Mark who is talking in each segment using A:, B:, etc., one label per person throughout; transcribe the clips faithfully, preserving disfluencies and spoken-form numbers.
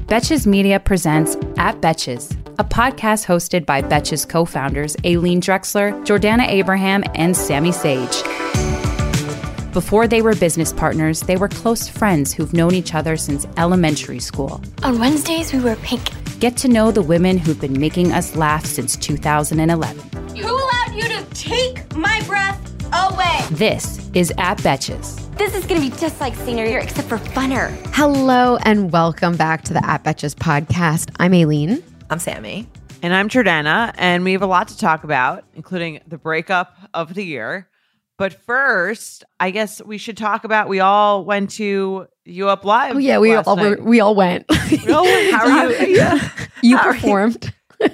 A: Betches Media presents At Betches, a podcast hosted by Betches co-founders Aileen Drexler, Jordana Abraham, and Sammy Sage. Before they were business partners, they were close friends who've known each other since elementary school.
B: On Wednesdays, we wear pink.
A: Get to know the women who've been making us laugh since two thousand eleven.
C: Who allowed you to take my breath away?
A: This is At Betches.
B: This is going to be just like senior year, except for funner.
D: Hello and welcome back to the At Betches podcast. I'm Aileen.
E: I'm Sammy.
F: And I'm Jordana, and we have a lot to talk about, including the breakup of the year. But first, I guess we should talk about, we all went to U Up Live.
D: Oh yeah, we all were, we all went.
F: We all went.
E: How are you? Yeah.
D: You
E: How
D: performed.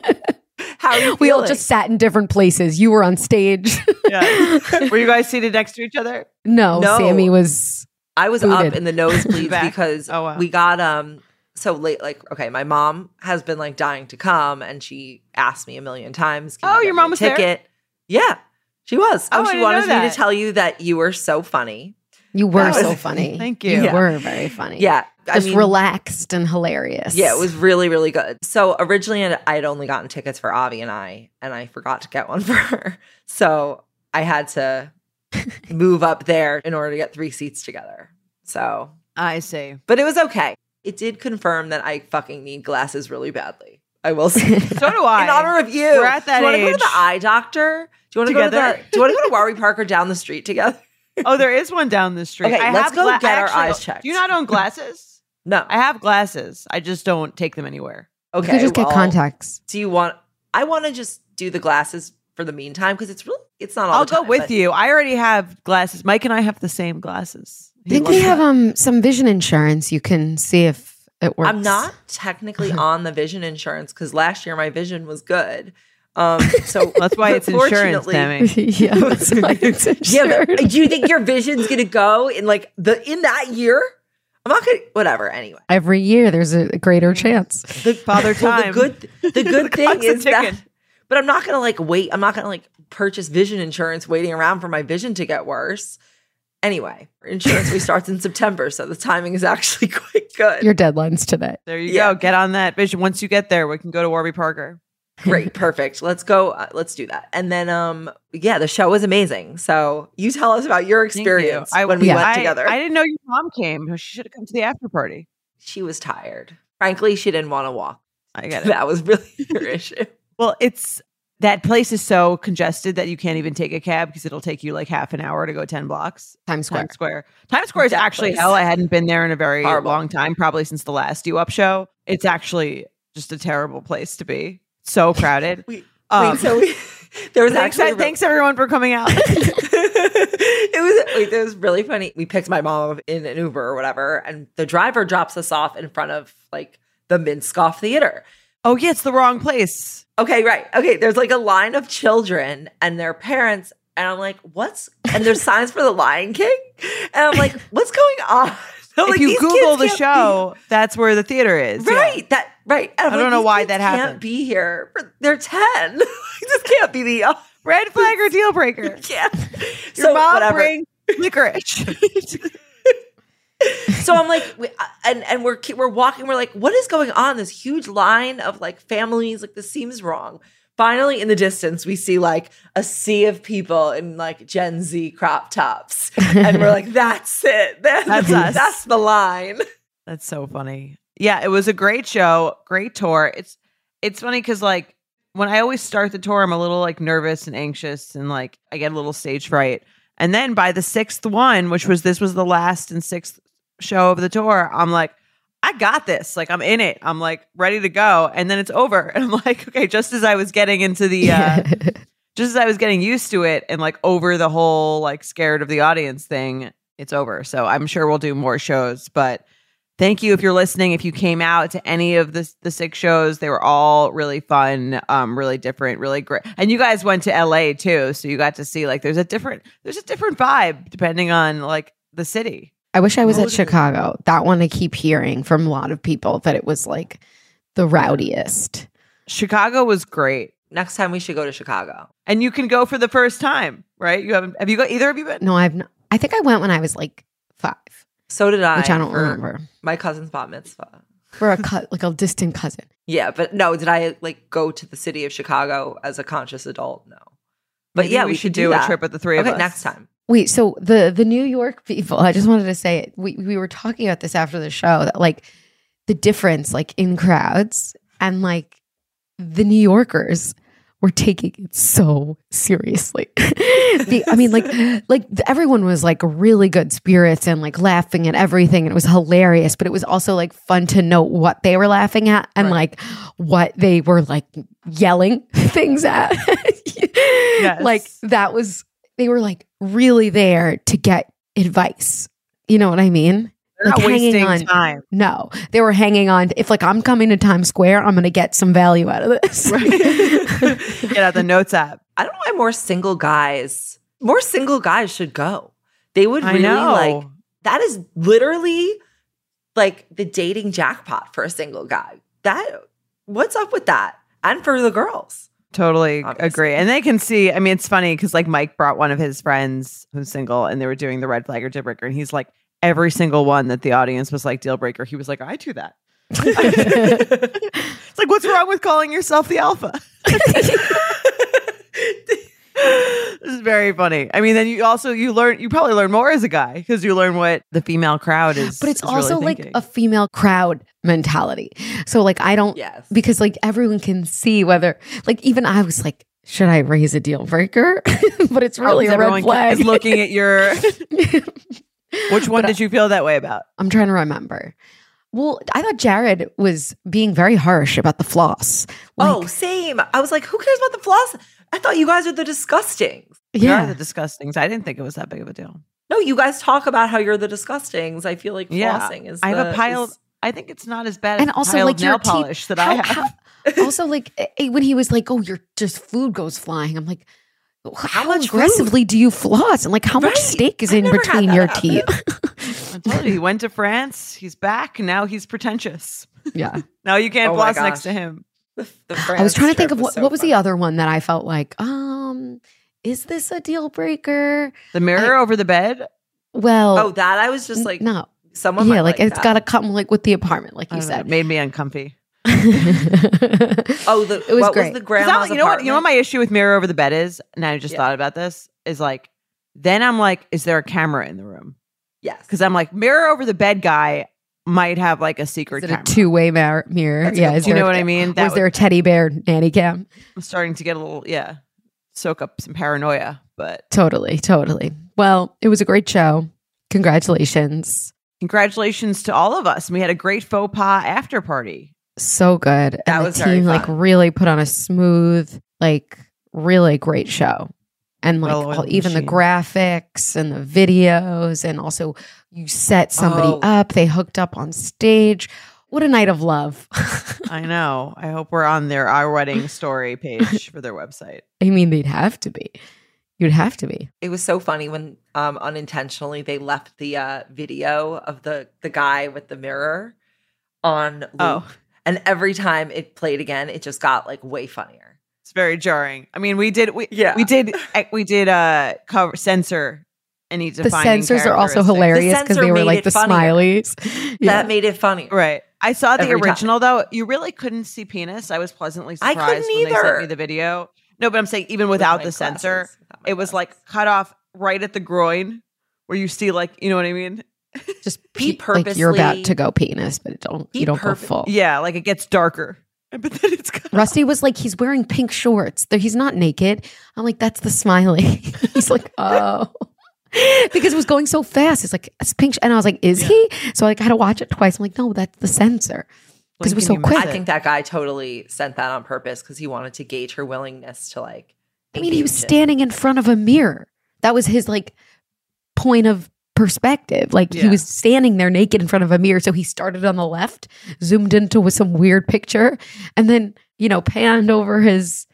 E: How are you
D: We all
E: feeling?
D: just sat in different places. You were on stage.
F: Yeah. Were you guys seated next to each other?
D: no,
E: No.
D: Sammy was.
E: I was
D: booted.
E: up in the nosebleeds
F: Back.
E: because
F: Oh, wow.
E: we got um so late. Like, okay, my mom has been like dying to come, and she asked me a million times. "Can
F: Oh,
E: you get
F: your
E: me a
F: mom was there?
E: ticket?" Yeah, she was.
F: Oh,
E: Oh,
F: I
E: she
F: didn't
E: wanted
F: know
E: me
F: that.
E: to tell you that you were so funny.
D: You were
E: That
D: so
E: was-
D: funny.
F: Thank you.
D: You
E: Yeah.
D: were very funny.
E: Yeah, I
D: Just
E: mean,
D: relaxed and hilarious.
E: Yeah, it was really, really good. So originally, I had only gotten tickets for Avi and I, and I forgot to get one for her. So I had to move up there in order to get three seats together. So,
F: I see.
E: but it was okay. It did confirm that I fucking need glasses really badly. I will say.
F: So do I.
E: In honor of you.
F: We're at that
E: Do you want to go to
F: age.
E: the eye doctor? Do you want to go to
F: Together?
E: the, Do you want to go to Warby Parker down the street together?
F: Oh, there is one down the street.
E: Okay,
F: I
E: let's
F: have
E: go
F: gla-
E: get
F: I
E: our
F: actually-
E: eyes checked.
F: Do you not own glasses?
E: No.
F: I have glasses. I just don't take them anywhere.
E: Okay.
D: You could just get
E: well,
D: contacts.
E: Do you want? I want to just do the glasses for the meantime because it's really it's not all.
F: I'll
E: the
F: go
E: time,
F: with
E: but-
F: you. I already have glasses. Mike and I have the same glasses.
D: I think we have um some vision insurance. You can see if it works.
E: I'm not technically on the vision insurance because last year my vision was good. Um, so
F: That's why it's insurance,
E: fortunately-
F: Sammy.
D: yeah, that's why it's
E: Yeah, but
D: insured.
E: do you think your vision's gonna go in like the in that year? I'm not gonna. Whatever. Anyway,
D: Every year there's a greater chance.
E: the
F: Father
E: well,
F: time.
E: the good. The good thing
F: clock's
E: is that.
F: ticking.
E: But I'm not gonna like wait. I'm not gonna like purchase vision insurance waiting around for my vision to get worse. Anyway, insurance we starts in September, so the timing is actually quite good.
D: Your deadline's today.
F: There you
E: Yeah.
F: go. Get on that vision. Once you get there, we can go to Warby Parker.
E: Great, perfect. Let's go. Uh, let's do that. And then, um, yeah, the show was amazing. So you tell us about your
F: Thank you.
E: experience
F: I,
E: when we
D: yeah.
E: went
F: I,
E: together.
F: I didn't know your mom came. She should have come to the after party.
E: She was tired. Frankly, she didn't want to walk.
F: I get it.
E: That was really her issue.
F: Well, it's that place is so congested that you can't even take a cab because it'll take you like half an hour to go ten blocks.
D: Times Square.
F: Times Square. Times Square is
E: That
F: actually
E: place.
F: hell. I hadn't been there in a very
E: Horrible.
F: long time, probably since the last U Up show. It's actually just a terrible place to be. So crowded.
E: We,
F: Um,
E: wait, so we, there was
F: thanks,
E: actually a real-
F: thanks everyone for coming out.
E: it was wait, it was really funny. We picked my mom up in an Uber or whatever, and the driver drops us off in front of like the Minskoff Theater.
F: Oh yeah, it's the wrong place.
E: Okay, right. Okay, there's like a line of children and their parents, and I'm like, what's and there's signs for the Lion King, and I'm like, what's going on? I'm
F: If
E: like,
F: you
E: these
F: Google
E: kids
F: the
E: can't
F: show, that's where the theater is.
E: be-
F: Yeah.
E: right? That right. And I'm
F: I
E: like,
F: don't know
E: these
F: why
E: kids
F: that
E: Can't
F: happened.
E: be here. For, they're ten. This can't be the uh,
F: Red flag or deal breaker.
E: yeah.
F: Your
E: So,
F: mom
E: whatever.
F: bring licorice.
E: So I'm like, we, and and we're we're walking. We're like, what is going on? This huge line of like families. Like this seems wrong. Finally, in the distance, we see like a sea of people in like Gen Z crop tops, and we're like, that's it. That's,
F: That's us.
E: That's the line.
F: That's so funny. Yeah, it was a great show, great tour. It's it's funny because like when I always start the tour, I'm a little like nervous and anxious, and like I get a little stage fright. And then by the sixth one, which was this was the last and sixth show of the tour, I'm like, I got this. Like I'm in it. I'm like ready to go. And then it's over, and I'm like, okay. Just as I was getting into the, uh, just as I was getting used to it, and like over the whole like scared of the audience thing, it's over. So I'm sure we'll do more shows, but. Thank you if you're listening. If you came out to any of the the six shows, they were all really fun, um, really different, really great. And you guys went to L A too, so you got to see like there's a different there's a different vibe depending on like the city.
D: I wish I was at
E: Totally.
D: Chicago. That one I keep hearing from a lot of people that it was like the rowdiest.
F: Chicago was great,
E: Next time we should go to Chicago.
F: and you can go for the first time, right? You haven't have you got either of you been?
D: No, I've not. I think I went when I was like five,
E: So did I.
D: which I don't
E: for
D: remember.
E: My cousin's bat mitzvah.
D: We're a cut like a distant cousin.
E: Yeah, but no, did I like go to the city of Chicago as a conscious adult? No. But
F: Maybe
E: yeah,
F: we,
E: we,
F: should
E: do
F: do
E: that.
F: a trip with the three
E: okay,
F: of us
E: next time.
D: Wait, so the the New York people, I just wanted to say it. We we were talking about this after the show that like the difference like in crowds and like the New Yorkers were taking it so seriously. the, I mean, like, like everyone was like really good spirits and like laughing at everything. And it was hilarious, but it was also like fun to note what they were laughing at and
E: Right.
D: like what they were like yelling things at.
F: Yes.
D: Like that was, they were like really there to get advice. You know what I mean?
F: They're
D: Like
F: not
D: hanging
F: wasting
D: on.
F: time.
D: No, they were hanging on. If like I'm coming to Times Square, I'm going to get some value out of this.
F: Get out the notes app.
E: I don't know why more single guys, more single guys should go. They would
F: I
E: really
F: know.
E: like, that is literally like the dating jackpot for a single guy. That, what's up with that? And for the girls.
F: Totally
E: Obviously.
F: agree. And they can see, I mean, it's funny because like Mike brought one of his friends who's single and they were doing the red flag or deal breaker. And he's like, every single one that the audience was like deal breaker, he was like, I do that. It's like, what's wrong with calling yourself the alpha? This is very funny. I mean, then you also, you learn, you probably learn more as a guy because you learn what the female crowd is.
D: But it's
F: is really
D: also like
F: thinking.
D: a female crowd mentality. So like I don't
E: Yes.
D: because like everyone can see whether like even I was like, should I raise a deal breaker? But it's really
F: Oh,
D: a red
F: everyone
D: flag.
F: is looking at your. Which one
D: But
F: did you feel that way about?
D: I'm trying to remember. Well, I thought Jared was being very harsh about the floss. Like,
E: oh, same. I was like, who cares about the floss? I thought you guys are the disgustings.
F: You are
D: yeah.
F: the disgustings. I didn't think it was that big of a deal.
E: No, you guys talk about how you're the disgustings. I feel like
F: Yeah,
E: flossing is
F: I have
E: the-
F: a pile.
E: is-
F: I think it's not as bad
D: And
F: as
D: also
F: piled
D: like
F: nail
D: your teeth-
F: polish that
D: how-
F: I have.
D: how- also like eh, when he was like, "Oh, you're just food goes flying." I'm like, how,
E: much
D: aggressively do you floss? And like, how much
E: Right.
D: steak is
E: I
D: in
E: never had
D: between
E: that
D: your
E: happen.
D: teeth?
F: I told you, he went to France. He's back. Now he's pretentious.
D: Yeah.
F: Now you can't
E: Oh my
F: floss next
E: gosh.
F: to him.
E: The, the
D: I was trying to think of what,
E: so
D: what was
E: fun.
D: the other one that I felt like, um, is this a deal breaker?
F: The mirror over the bed.
D: Well,
E: Oh, that I was just
D: n-
E: like,
D: no,
E: someone
D: yeah,
E: might
D: like,
E: like
D: it's
E: that.
D: got to come like with the apartment, like
F: I
D: you
F: don't know,
D: said.
F: it made me uncomfy.
E: Oh, the
D: It was
E: what
D: great.
E: was the
F: 'Cause
E: grandma's
F: I'm- you know what? You know what
E: apartment?
F: my issue with mirror over the bed is, and I just
E: Yeah.
F: thought about this is like, then I'm like, is there a camera in the room?
E: Yes.
F: Because I'm like, mirror over the bed guy might have like a secret
D: Is it a
F: camera.
D: two way mir- mirror?
E: That's a
D: Yeah,
E: good
D: is
F: Do you
D: there
F: know
D: a-
F: what I mean? That
D: Was there a teddy bear nanny cam?
F: I'm starting to get a little, yeah, soak up some paranoia. But
D: Totally, totally. Well, it was a great show. Congratulations.
F: congratulations to all of us. We had a great faux pas after party.
D: So good.
E: That
D: and
E: was
D: the
E: very
D: team like
E: fun.
D: really put on a smooth, like really great show. And like
F: Well-oiled
D: all, even the
F: machine.
D: graphics and the videos, and also you set somebody
E: Oh.
D: up, they hooked up on stage. What a night of love.
F: I know. I hope we're on their Our Wedding Story page for their website.
D: I mean, they'd have to be. You'd have to be.
E: It was so funny when um unintentionally they left the uh video of the the guy with the mirror on loop.
F: Oh.
E: And every time it played again, it just got like way funnier.
F: It's very jarring. I mean, we did we
E: Yeah.
F: we did we did uh cover censor any
D: The
F: defining
D: censors are also
F: characteristics.
D: hilarious because
E: censor
D: they were
E: made
D: like
E: it
D: the
E: funnier.
D: smileys. Yeah.
E: That made it funny.
F: Right. I saw the
E: Every time.
F: original though. You really couldn't see penis. I was pleasantly
E: I
F: surprised
E: couldn't
F: when they sent
E: either.
F: me the video. No, but I'm saying even
E: With
F: without
E: my
F: the censor,
E: glasses, without my
F: it was
E: glasses.
F: like cut off right at the groin where you see like, you know what I mean?
D: Just
E: He
D: pe- like you're about
E: purposely-
D: to go penis, but it don't
E: He
D: you don't
E: purpo-
D: go full.
F: Yeah, like it gets darker. But then it's cut off.
D: Rusty was like, he's wearing pink shorts. There, he's not naked. I'm like, that's the smiley. He's like, oh, because it was going so fast. It's like it's pink, sh-. and I was like, is he? So like, I had to watch it twice. I'm like, no, that's the censor because it was so
F: Blinking, you
D: quick.
E: I think that guy totally sent that on purpose because he wanted to gauge her willingness to like.
D: I mean, he was
E: engage in-
D: standing in front of a mirror. That was his like point of perspective. Like he
F: Yeah.
D: was standing there naked in front of a mirror. So he started on the left, zoomed into with some weird picture, and then, you know, panned over his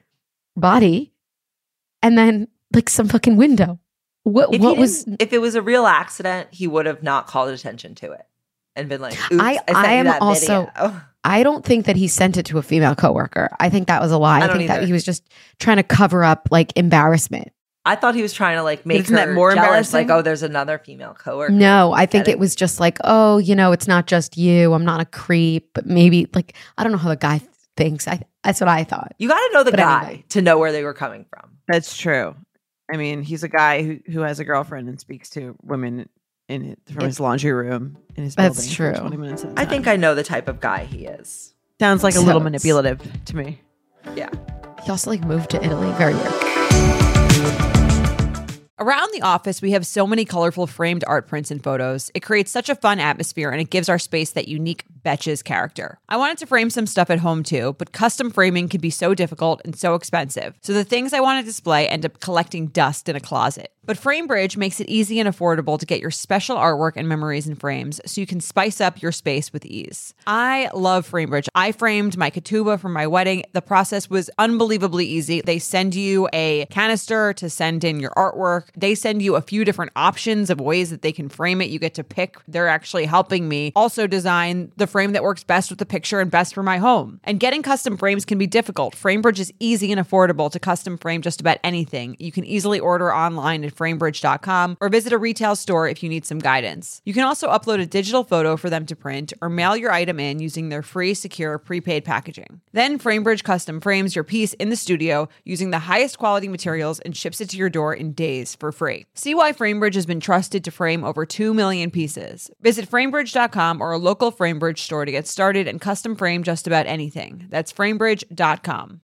D: body, and then like some fucking window. What
E: If
D: what
E: he
D: was
E: didn't- if it was a real accident, he would have not called attention to it and been like, "Oops,
D: I-
E: I, sent
D: I
E: you
D: am
E: that
D: also-
E: video."
D: I don't think that he sent it to a female coworker. I think that was a lie.
E: I
D: I,
E: don't
D: think that
E: either.
D: he was just trying to cover up like embarrassment.
E: I thought he was trying to like make
F: Isn't
E: her
F: that more
E: jealous. Like,
F: embarrassing?
E: oh, there's another female coworker.
D: No, I think
E: Getting-
D: it was just like, oh, you know, it's not just you. I'm not a creep, but maybe like I don't know how the guy thinks. I that's what I thought.
E: You got to know the
D: But
E: guy
D: anyway.
E: to know where they were coming from.
F: That's true. I mean, he's a guy who, who has a girlfriend and speaks to women in his, from
D: It-
F: his laundry room in his
D: That's
F: building
D: true.
F: for twenty minutes at a
E: I
F: time.
E: think I know the type of guy he is.
F: Sounds like a
D: So
F: little
D: it's-
F: manipulative to me.
E: Yeah.
D: He also like moved to Italy. Very weird.
A: Around the office, we have so many colorful framed art prints and photos. It creates such a fun atmosphere and it gives our space that unique Betches character. I wanted to frame some stuff at home too, but custom framing can be so difficult and so expensive. So the things I want to display end up collecting dust in a closet. But FrameBridge makes it easy and affordable to get your special artwork and memories in frames so you can spice up your space with ease. I love FrameBridge. I framed my ketubah for my wedding. The process was unbelievably easy. They send you a canister to send in your artwork. They send you a few different options of ways that they can frame it. You get to pick. They're actually helping me also design the frame that works best with the picture and best for my home. And getting custom frames can be difficult. FrameBridge is easy and affordable to custom frame just about anything. You can easily order online at framebridge dot com or visit a retail store if you need some guidance. You can also upload a digital photo for them to print or mail your item in using their free, secure, prepaid packaging. Then FrameBridge custom frames your piece in the studio using the highest quality materials and ships it to your door in days for free. See why FrameBridge has been trusted to frame over two million pieces. Visit framebridge dot com or a local FrameBridge store to get started and custom frame just about anything. That's framebridge dot com.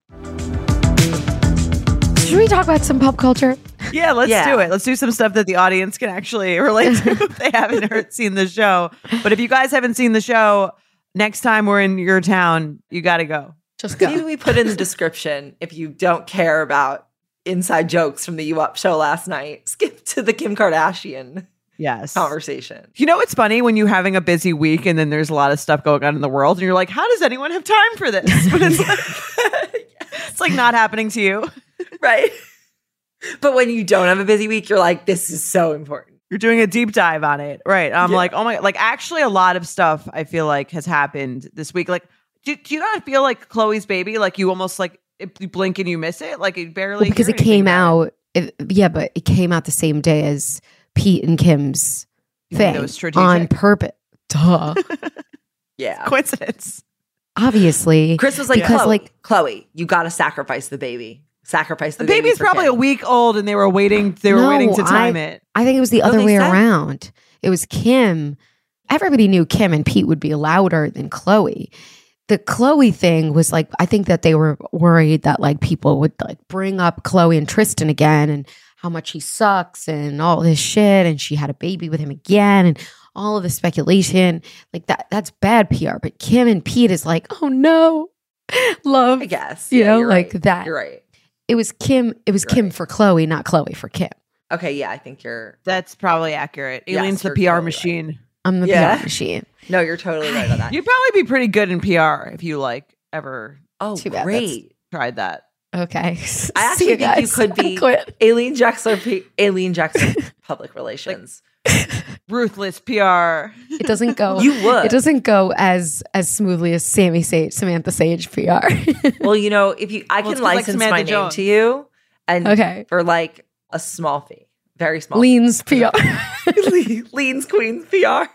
D: Should we talk about some pop culture?
F: Yeah, let's
E: Yeah.
F: do it. Let's do some stuff that the audience can actually relate to if they haven't heard, seen the show. But if you guys haven't seen the show, next time we're in your town, you got to go.
D: Just
E: Maybe
D: go.
E: we put in the description if you don't care about inside jokes from the U Up show last night, skip to the Kim Kardashian
F: Yes.
E: conversation.
F: You know, it's funny when you're having a busy week and then there's a lot of stuff going on in the world and you're like, how does anyone have time for this? But it's like, it's like not happening to you.
E: Right. But when you don't have a busy week, you're like, this is so important.
F: You're doing a deep dive on it. Right. I'm
E: Yeah.
F: like, oh my, like actually a lot of stuff I feel like has happened this week. Like, do, do you not feel like Chloe's baby? Like you almost like, if you blink and you miss it? Like you barely
D: Well, because
F: hear
D: it came
F: anything about
D: out. It, yeah, but it came out the same day as Pete and Kim's
F: You think
D: thing
F: it was strategic?
D: on purpose. Duh.
E: Yeah.
F: it. Coincidence.
D: Obviously,
E: Chris was like,
D: because
E: Chloe,
D: like
E: Chloe, you got to sacrifice the baby. Sacrifice the,
F: The
E: baby.
F: baby's
E: for
F: probably
E: Kim.
F: a week old and they were waiting, they were
D: No,
F: waiting to time
D: I-
F: it.
D: I think it was the
E: No,
D: other
E: they
D: way
E: said-
D: around. It was Kim. Everybody knew Kim and Pete would be louder than Chloe. The Chloe thing was like, I think that they were worried that like people would like bring up Chloe and Tristan again and how much he sucks and all this shit. And she had a baby with him again and all of the speculation. Like that, that's bad P R. But Kim and Pete is like, oh no, love.
E: I guess.
D: You
E: Yeah,
D: know,
E: you're
D: like
E: right.
D: that.
E: You're right.
D: It was Kim. It was
E: You're
D: Kim
E: right.
D: for Chloe, not Chloe for Kim.
E: Okay. Yeah. I think you're.
F: That's probably accurate.
E: Yes,
F: Eileen's the
E: you're
F: P R
E: totally right.
F: machine.
D: I'm the
E: Yeah.
D: P R machine.
E: No, you're totally right on that.
F: You'd probably be pretty good in P R if you like ever
E: oh,
D: Too bad,
E: great.
F: tried that.
D: Okay.
E: I
D: See
E: actually
D: you
E: think you
D: guys.
E: could be
D: Quit.
E: Aileen Drexler, P- Aileen Drexler, public relations.
F: Ruthless P R.
D: It doesn't go.
E: You would.
D: It doesn't go as as smoothly as Sammy Sage, Samantha Sage P R.
E: Well, you know, if you, I
F: Well,
E: can
F: it's 'cause, like,
E: license
F: Samantha
E: my name
F: Jones.
E: to you, and
D: Okay.
E: for like a small fee, very small.
D: Leans P R.
E: fee. Leans Queens P R.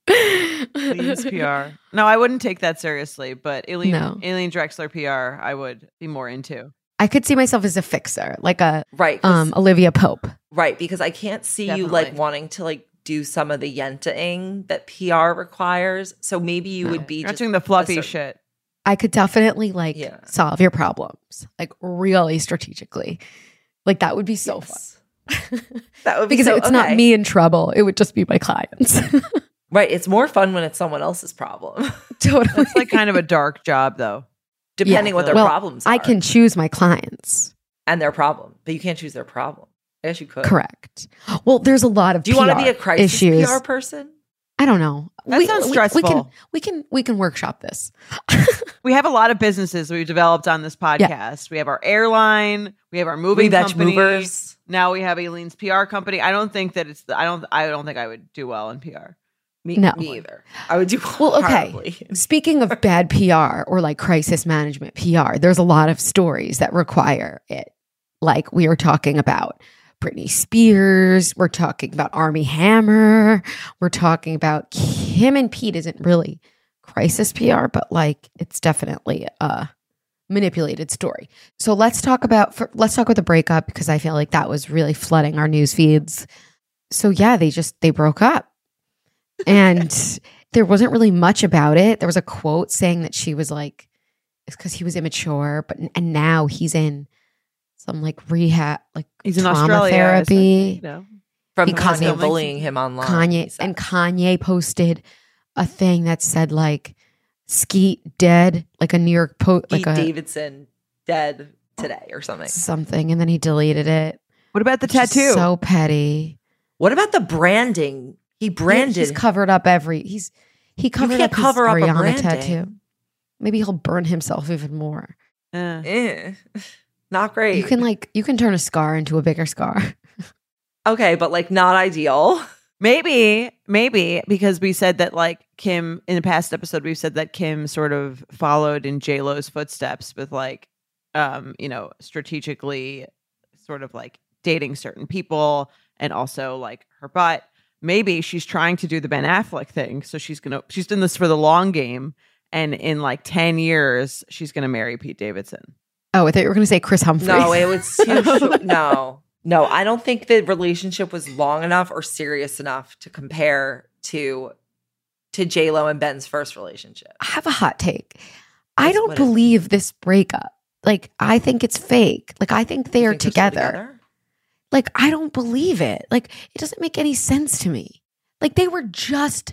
F: Eileen's P R. No, I wouldn't take that seriously, but Aileen,
D: No.
F: Aileen Drexler P R, I would be more into.
D: I could see myself as a fixer, like a
E: Right. 'cause-
D: um Olivia Pope.
E: right. Because I can't see you like
F: Definitely.
E: wanting to like do some of the yenta-ing that P R requires. So maybe you
D: No.
E: would be
F: You're not
E: just
F: doing the fluffy
E: a certain-
F: shit.
D: I could definitely like
E: Yeah.
D: solve your problems, like really strategically. Like that would be so
E: Yes. That would be
D: because
E: so,
D: it's not
E: okay.
D: me in trouble. It would just be my clients.
E: Right. It's more fun when it's someone else's problem,
D: Totally.
F: It's like kind of a dark job, though.
E: depending
F: Yeah.
E: what their
D: Well,
E: problems are.
D: I can choose my clients.
E: and their problem, but you can't choose their problem. I guess you could.
D: Correct. Well, there's a lot of
E: Do you want to
D: P R
E: be a crisis
D: issues.
E: P R person?
D: I don't know.
F: That sounds
D: We can
F: stressful.
D: we can we can workshop this.
F: We have a lot of businesses we've developed on this podcast. We have our airline, we have our moving
E: Revetch
F: company.
E: movers.
F: Now we have Eileen's P R company. I don't think that it's the, I don't I don't think I would do well in P R.
E: Me,
D: No.
E: me either. I would do
D: Well, okay.
E: horribly.
D: Speaking of bad P R or like crisis management P R, there's a lot of stories that require it, like we were talking about. Britney Spears. We're talking about Armie Hammer. We're talking about Kim and Pete isn't really crisis P R, but like it's definitely a manipulated story. So let's talk about for, let's talk about the breakup because I feel like that was really flooding our news feeds. So yeah, they just they broke up, and there wasn't really much about it. There was a quote saying that she was like, it's because he was immature, but and now he's in some like rehab, like
F: He's in
D: trauma
F: Australia,
D: therapy.
F: you know.
E: From
D: Because
E: Kanye
F: of-
E: bullying him online.
D: Kanye
E: he said.
D: and Kanye posted a thing that said like Skeet dead, like a New York post, like
E: Pete
D: a
E: Davidson dead today or something.
D: something, and then he deleted it.
F: What about the
D: Which is
F: tattoo?
D: So petty.
E: What about the branding? He branded.
D: He's covered up every. He's he covered
E: can't
D: up his
E: cover up a
D: Ariana
E: branding.
D: tattoo. Maybe he'll burn himself even more.
F: Eh.
E: Eh, not great.
D: You can like you can turn a scar into a bigger scar.
E: Okay, but like not ideal.
F: Maybe, maybe because we said that like Kim in the past episode, we've said that Kim sort of followed in J Lo's footsteps with like, um, you know, strategically sort of like dating certain people and also like her butt. Maybe she's trying to do the Ben Affleck thing, so she's gonna she's doing this for the long game, and in like ten years she's gonna marry Pete Davidson.
D: Oh, I thought you were going to say Chris Humphries.
E: No, it was too short. No, no, I don't think the relationship was long enough or serious enough to compare to to J Lo and Ben's first relationship.
D: I have a hot take. I
E: What's-
D: don't
E: what is it?
D: believe this breakup. Like, I think it's fake. Like, I think they
E: You
D: are
E: think they're still
D: together. Like, I don't believe it. Like, it doesn't make any sense to me. Like, they were just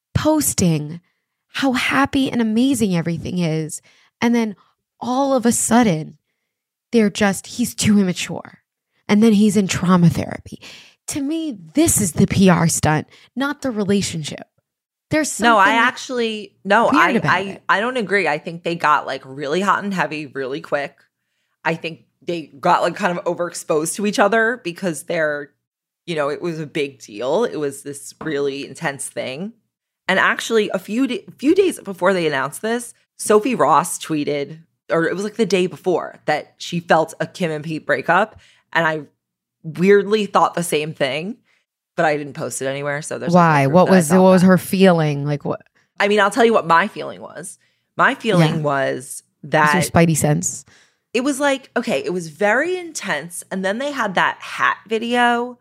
D: posting how happy and amazing everything is. And then all of a sudden, they're just, he's too immature. And then he's in trauma therapy. To me, this is the P R stunt, not the relationship. There's something
E: No, I actually no,
D: weird
E: I
D: about
E: I,
D: it.
E: I don't agree. I think they got like really hot and heavy really quick. I think they got like kind of overexposed to each other because they're, you know, it was a big deal. It was this really intense thing. And actually, a few da- few days before they announced this, Sophie Ross tweeted, or it was like the day before, that she felt a Kim and Pete breakup, and I weirdly thought the same thing, but I didn't post it anywhere. So there's
D: why?
E: like no proof
D: What
E: that I
D: was
E: thought
D: what was
E: that.
D: her feeling? Like, what
E: I mean, I'll tell you what my feeling was. My feeling
D: Yeah.
E: was
D: was
E: that
D: your spidey sense?
E: it was like, okay, it was very intense. And then they had that hat video,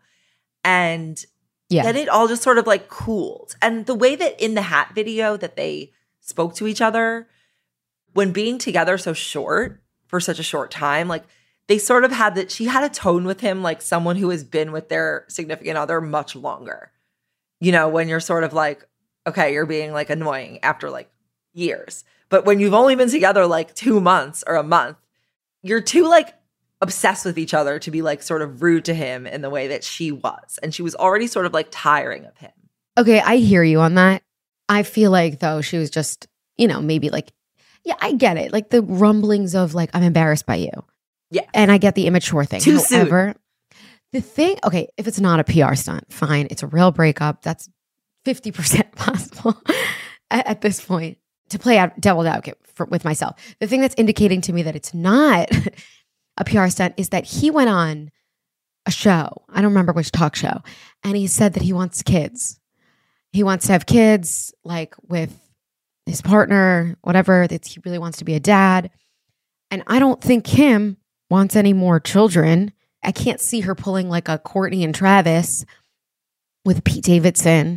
E: and
D: Yeah.
E: then it all just sort of like cooled. And the way that in the hat video that they spoke to each other, when being together so short for such a short time, like they sort of had that, she had a tone with him like someone who has been with their significant other much longer. You know, when you're sort of like, okay, you're being like annoying after like years. But when you've only been together like two months or a month, you're too like obsessed with each other to be like sort of rude to him in the way that she was. And she was already sort of like tiring of him.
D: Okay, I hear you on that. I feel like though she was just, you know, maybe like, yeah, I get it. Like the rumblings of like, I'm embarrassed by you.
E: Yeah.
D: And I get the immature thing.
E: Too soon.
D: However, the thing, okay, if it's not a P R stunt, fine. It's a real breakup. That's fifty percent possible at, at this point. To play out devil's advocate for, with myself. The thing that's indicating to me that it's not a P R stunt is that he went on a show. I don't remember which talk show. And he said that he wants kids. He wants to have kids like with his partner, whatever, that he really wants to be a dad. And I don't think Kim wants any more children. I can't see her pulling like a Courtney and Travis with Pete Davidson.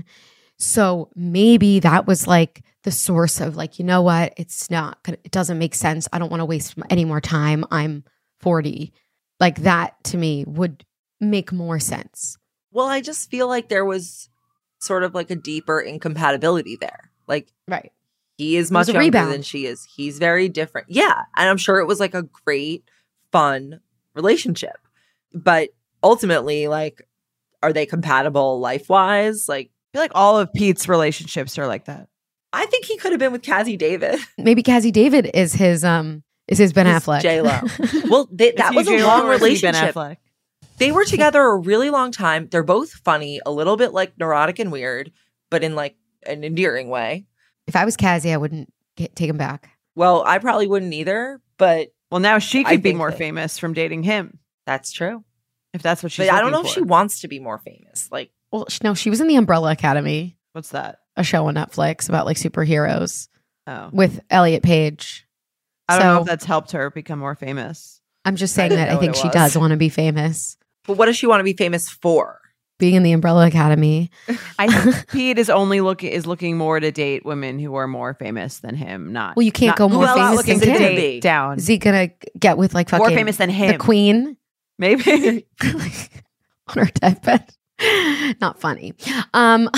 D: So maybe that was like the source of like, you know what? It's not gonna, it doesn't make sense. I don't want to waste any more time. I'm forty. Like that to me would make more sense.
E: Well, I just feel like there was sort of like a deeper incompatibility there. Like
D: Right.
E: he is
D: It was
E: much
D: a
E: younger
D: rebound.
E: than she is. He's very different. Yeah. And I'm sure it was like a great, fun relationship. But ultimately, like, are they compatible life wise? Like,
F: I feel like all of Pete's relationships are like that.
E: I think he could have been with Cassie David.
D: Maybe Cassie David is his um is his Ben
E: His
D: Affleck.
E: J-Lo. Well, they, that
F: Is
E: was
F: he
E: a
F: J-Lo
E: long
F: or is he Ben
E: relationship.
F: Affleck?
E: They were together a really long time. They're both funny, a little bit like neurotic and weird, but in like an endearing way.
D: If I was Cassie, I wouldn't get, take him back.
E: Well, I probably wouldn't either, but
F: Well, now she
E: I
F: could be
E: think
F: more
E: that-
F: famous from dating him.
E: that's true.
F: If that's what she's
E: But I don't know
F: looking
E: if
F: for.
E: she wants to be more famous. Like,
D: Well, sh- no, she was in the Umbrella Academy,
F: What's that?
D: a show on Netflix about like superheroes
F: Oh.
D: with Elliot Page.
F: I don't know
D: So-
F: if that's helped her become more famous.
D: I'm just saying
E: didn't
D: that
E: know
D: I think
E: what it
D: she
E: was.
D: does want to be famous.
E: but what does she want to be famous for?
D: Being in the Umbrella Academy.
F: I think Pete is only looking is looking more to date women who are more famous than him. Not
D: Well, you can't
F: not-
D: go more
F: who's not
D: famous
F: looking
D: than
F: to
D: Kim.
F: date down.
D: Is he gonna get with like fucking
F: More famous than him.
D: the Queen
F: Maybe.
D: on her deathbed? Not funny. Um,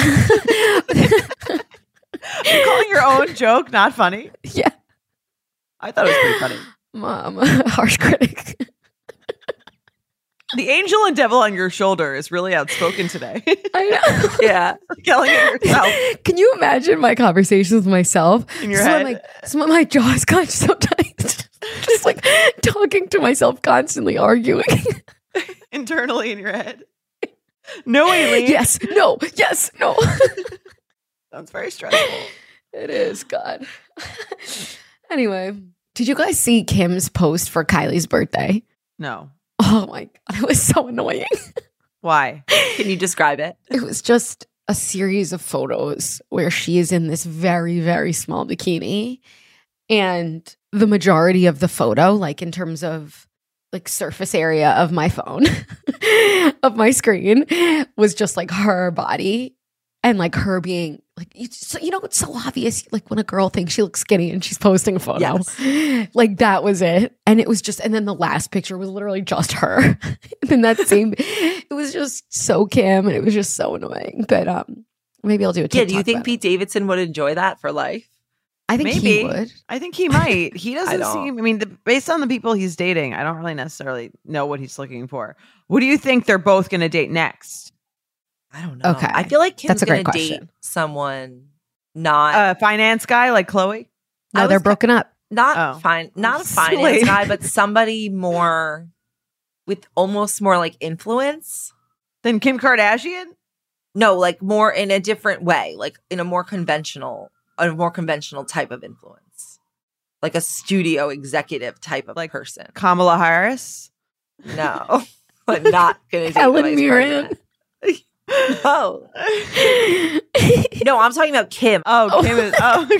F: You're calling your own joke not funny.
D: yeah,
F: I thought it was pretty funny.
D: mom, harsh critic.
F: The angel and devil on your shoulder is really outspoken today.
D: I know.
E: Yeah.
F: Yelling at yourself.
D: Can you imagine my conversations with myself?
F: In your
D: some
F: head?
D: Of my, some of my jaws clench so tight. Just like talking to myself constantly, arguing.
F: Internally in your head. No, Aileen.
D: Yes, no, yes, no.
F: Sounds very stressful.
D: It is, God. Anyway, did you guys see Kim's post for Kylie's birthday?
F: No.
D: Oh my God, it was so annoying.
F: Why?
E: Can you describe it?
D: It was just a series of photos where she is in this very, very small bikini. And the majority of the photo, like in terms of like surface area of my phone, of my screen, was just like her body and like her being like, it's so, you know, it's so obvious. Like when a girl thinks she looks skinny and she's posting a photo,
E: Yes.
D: like that was it. And it was just, and then the last picture was literally just her. And then that same, it was just so Kim and it was just so annoying. But um, maybe I'll do a TikTok
E: Yeah. Do you think
D: about
E: Pete
D: it.
E: Davidson would enjoy that for life?
D: I think
F: Maybe.
D: he would.
F: I think he might. He doesn't
E: don't.
F: seem, I mean, the, based on the people he's dating, I don't really necessarily know what he's looking for. What do you think they're both going to date next?
E: I don't know.
D: Okay.
E: I feel like Kim's
D: That's a
E: going
D: great
E: to date
D: question.
E: someone not
F: A finance guy like Chloe?
D: No,
E: I
D: they're
E: was-
D: broken up.
E: not
F: Oh.
E: fine, not a
F: Sweet.
E: finance guy, but somebody more with almost more like influence.
F: Then Kim Kardashian?
E: No, like more in a different way, like in a more conventional, a more conventional type of influence, like a studio executive type of
F: Like-
E: person.
F: Kamala Harris?
E: No, but not gonna date the
D: Helen
E: vice
D: Mirren.
E: president. No, no, I'm talking about Kim.
F: Oh, Kim is. Oh.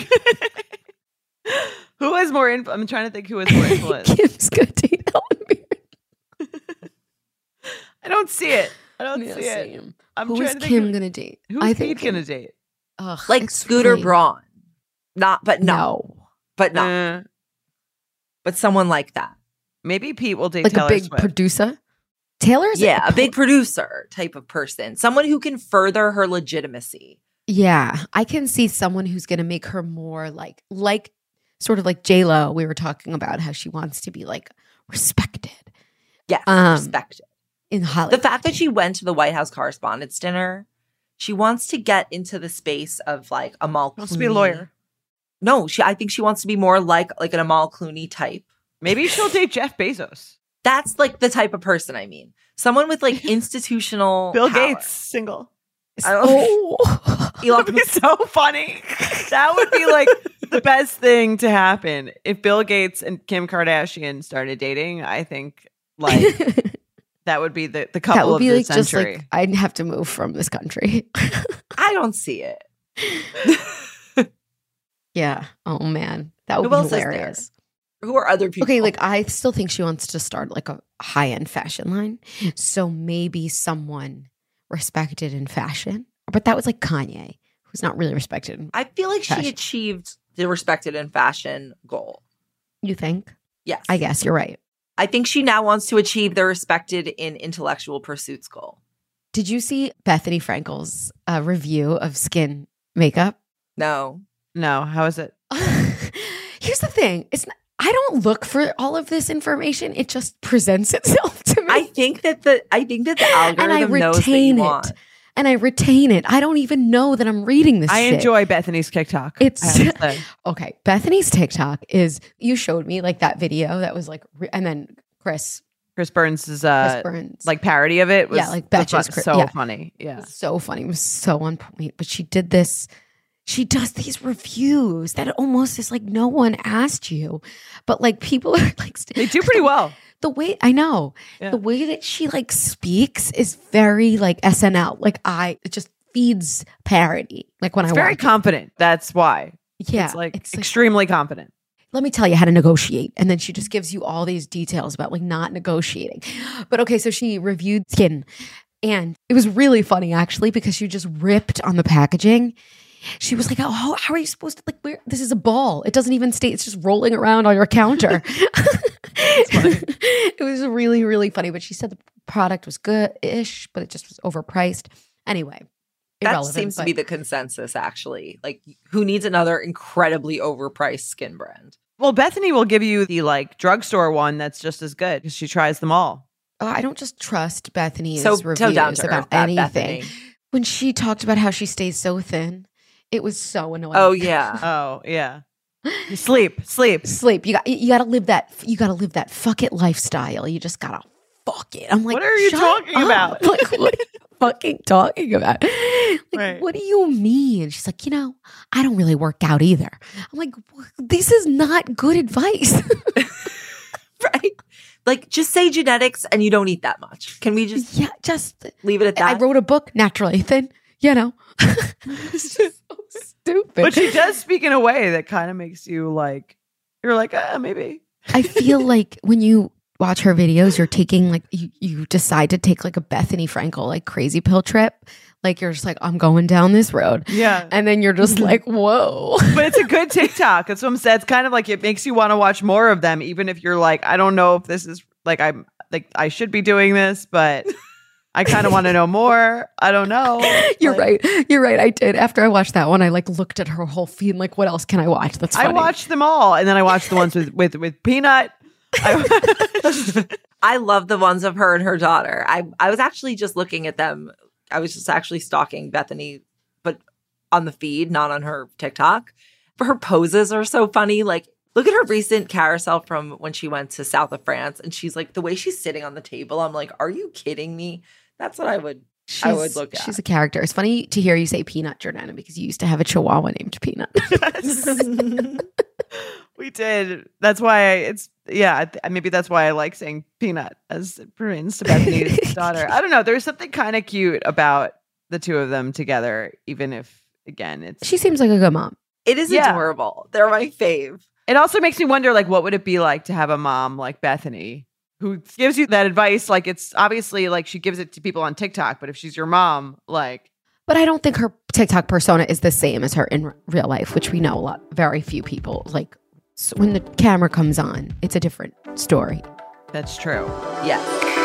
F: Who has more influence? I'm trying to think who has more influence.
D: Kim's gonna date Helen Mirren.
F: I don't see it. I don't
D: Yeah,
F: see it.
D: same.
F: I'm
D: Who
F: trying
D: is
F: to think
D: Kim
F: who-
D: gonna date?
F: Who's
D: I
F: Pete
D: think
F: going to
D: Kim-
F: date?
D: Ugh,
E: Like
D: it's
E: Scooter
D: really-
E: Braun, not, but no,
D: No,
E: but not,
F: Uh,
E: but someone like that.
F: maybe Pete will date
D: like
F: Taylor
D: a big
F: Swift.
D: producer. Taylor's
E: Yeah, a big producer type of person, someone who can further her legitimacy.
D: Yeah, I can see someone who's going to make her more like, like, sort of like J Lo. We were talking about how she wants to be like respected
E: Yes,
D: Um,
E: respect it.
D: in Hollywood.
E: The fact that she went to the White House Correspondents' Dinner, she wants to get into the space of like Amal.
F: Wants to be a
E: Clooney.
F: lawyer.
E: No, she. I think she wants to be more like like an Amal Clooney type.
F: Maybe she'll date Jeff Bezos.
E: That's like the type of person I mean. Someone with like institutional
F: Bill
E: power.
F: Gates, single.
E: I don't
D: oh,
E: Elon
F: That would be so funny. That would be like the best thing to happen. If Bill Gates and Kim Kardashian started dating, I think like that would be the, the couple
D: that would
F: of
D: be
F: the
D: like just
F: century.
D: like I'd have to move from this country.
E: I don't see it.
D: Yeah. Oh man, that would
E: Who
D: be
E: else is there?
D: hilarious.
E: Who are other people?
D: Okay, like I still think she wants to start like a high end fashion line. So maybe someone respected in fashion, but that was like Kanye, who's not really respected. in-
E: I feel like she
D: Fashion.
E: achieved the respected in fashion goal.
D: You think?
E: Yes,
D: I guess you're right.
E: I think she now wants to achieve the respected in intellectual pursuits goal.
D: Did you see Bethany Frankel's uh, review of skin makeup?
E: No,
F: No, how is it?
D: Here's the thing: it's not, I don't look for all of this information; it just presents itself to me,
E: I think that the I think that the
D: and I
E: algorithm knows that you
D: retain it,
E: want.
D: and I retain it. I don't even know that I'm reading this.
F: I
D: shit.
F: enjoy Bethany's TikTok.
D: It's-
F: I have to say.
D: Okay, Bethany's TikTok is you showed me like that video that was like, re- and then Chris,
F: Chris Burns is
D: Chris
F: uh
D: Burns,
F: like parody of it was
D: Yeah, like
F: the
D: Betches
F: fun-
D: Chris-
F: so
D: yeah.
F: funny. Yeah.
D: so funny. It was so on point. But she did this. She does these reviews that almost is like no one asked you, but like people are like st-
F: They do pretty well.
D: The way I know
F: Yeah.
D: the way that she like speaks is very like S N L. Like I, it just feeds parody. Like when
F: It's
D: I
F: very
D: watch it.
F: confident. That's why.
D: Yeah,
F: It's like
D: it's like,
F: extremely confident.
D: let me tell you how to negotiate. And then she just gives you all these details about like not negotiating. But okay, so she reviewed Skin and it was really funny actually because she just ripped on the packaging. She was like, oh, how, how are you supposed to like, where, this is a ball. It doesn't even stay. It's just rolling around on your counter. It was really, really funny. But she said the product was good-ish, but it just was overpriced. Anyway.
E: That
D: irrelevant,
E: seems to
D: but-
E: be the consensus, actually. Like, who needs another incredibly overpriced skin brand?
F: Well, Bethany will give you the like drugstore one that's just as good because she tries them all.
D: Oh, I don't just trust Bethany's
E: So,
D: reviews
E: so down to
D: about
E: earth, that
D: anything.
E: Bethany.
D: When she talked about how she stays so thin, it was so annoying.
E: Oh, yeah.
F: Oh, yeah. You sleep, sleep.
D: Sleep. You got you got to live that you got to live that fuck it lifestyle. You just got to fuck it. I'm like,
F: What are you
D: shut
F: talking
D: up.
F: about?
D: Like, what are you fucking talking about? Like,
F: Right.
D: what do you mean? She's like, you know, I don't really work out either. I'm like, this is not good advice.
E: Right? Like, just say genetics and you don't eat that much. Can we just
D: yeah, just
E: leave it at
D: I
E: that?
D: wrote a book, Naturally Thin, you know. It's just so stupid.
F: But she does speak in a way that kind of makes you like, you're like, ah, maybe.
D: I feel like when you watch her videos, you're taking like, you, you decide to take like a Bethany Frankel, like crazy pill trip. Like you're just like, I'm going down this road.
F: Yeah.
D: And then you're just like, whoa.
F: But it's a good TikTok. That's what I'm saying. It's kind of like it makes you want to watch more of them, even if you're like, I don't know if this is like I'm like I should be doing this, but I kind of want to know more. I don't know.
D: You're
F: Like,
D: right. You're right. I did. After I watched that one, I like looked at her whole feed and like, what else can I watch? That's funny.
F: I watched them all, and then I watched the ones with with with Peanut. I,
E: I love the ones of her and her daughter. I I was actually just looking at them. I was just actually stalking Bethany, but on the feed, not on her TikTok. But her poses are so funny. Like, look at her recent carousel from when she went to south of France. And she's like, the way she's sitting on the table, I'm like, are you kidding me? That's what I would
D: She's,
E: I would look at.
D: She's a character. It's funny to hear you say Peanut, Jordana, because you used to have a Chihuahua named Peanut.
F: we did. That's why I, it's yeah. I th- maybe that's why I like saying Peanut as it pertains to Bethany's daughter. I don't know. There's something kind of cute about the two of them together, even if again it's.
D: She seems like a good mom.
E: It is
F: Yeah.
E: adorable. They're my fave.
F: It also makes me wonder, like, what would it be like to have a mom like Bethany who gives you that advice? Like, it's obviously like she gives it to people on TikTok, but if she's your mom, like,
D: But I don't think her TikTok persona is the same as her in r- real life, which we know a lot, very few people. Like so when the camera comes on, it's a different story.
F: that's true.
E: Yes.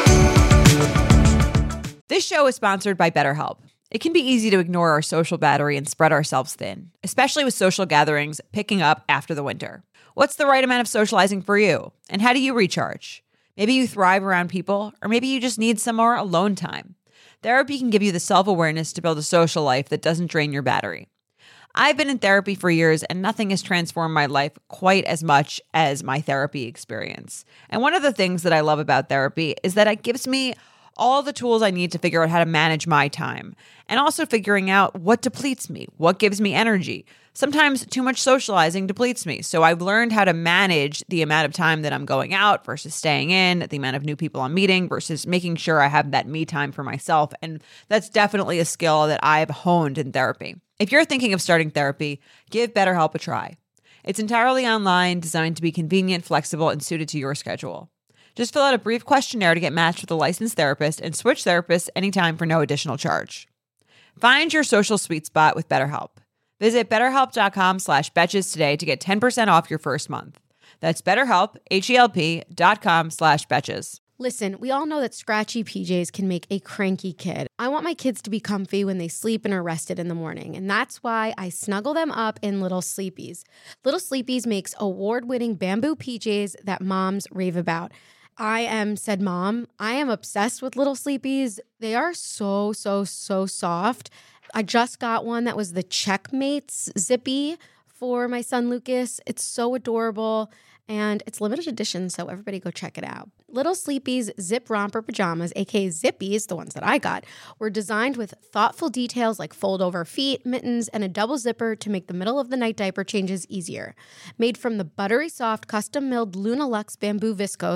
G: This show is sponsored by BetterHelp. It can be easy to ignore our social battery and spread ourselves thin, especially with social gatherings picking up after the winter. What's the right amount of socializing for you? And how do you recharge? Maybe you thrive around people, or maybe you just need some more alone time. Therapy can give you the self-awareness to build a social life that doesn't drain your battery. I've been in therapy for years, and nothing has transformed my life quite as much as my therapy experience. And one of the things that I love about therapy is that it gives me all the tools I need to figure out how to manage my time, and also figuring out what depletes me, what gives me energy. Sometimes too much socializing depletes me. So I've learned how to manage the amount of time that I'm going out versus staying in, the amount of new people I'm meeting versus making sure I have that me time for myself. And that's definitely a skill that I've honed in therapy. If you're thinking of starting therapy, give BetterHelp a try. It's entirely online, designed to be convenient, flexible, and suited to your schedule. Just fill out a brief questionnaire to get matched with a licensed therapist and switch therapists anytime for no additional charge. Find your social sweet spot with BetterHelp. Visit betterhelp.com slash betches today to get ten percent off your first month. That's betterhelp, H-E-L-P dot com slash betches.
D: Listen, we all know that scratchy P Js can make a cranky kid. I want my kids to be comfy when they sleep and are rested in the morning, and that's why I snuggle them up in Little Sleepies. Little Sleepies makes award-winning bamboo P Js that moms rave about. I am said mom. I am obsessed with Little Sleepies. They are so, so, so soft. I just got one that was the Checkmates Zippy for my son Lucas. It's so adorable, and it's limited edition, so everybody go check it out. Little Sleepies Zip Romper Pajamas, aka Zippies, the ones that I got, were designed with thoughtful details like fold-over feet, mittens, and a double zipper to make the middle-of-the-night diaper changes easier. Made from the buttery soft, custom-milled Luna Luxe bamboo viscose,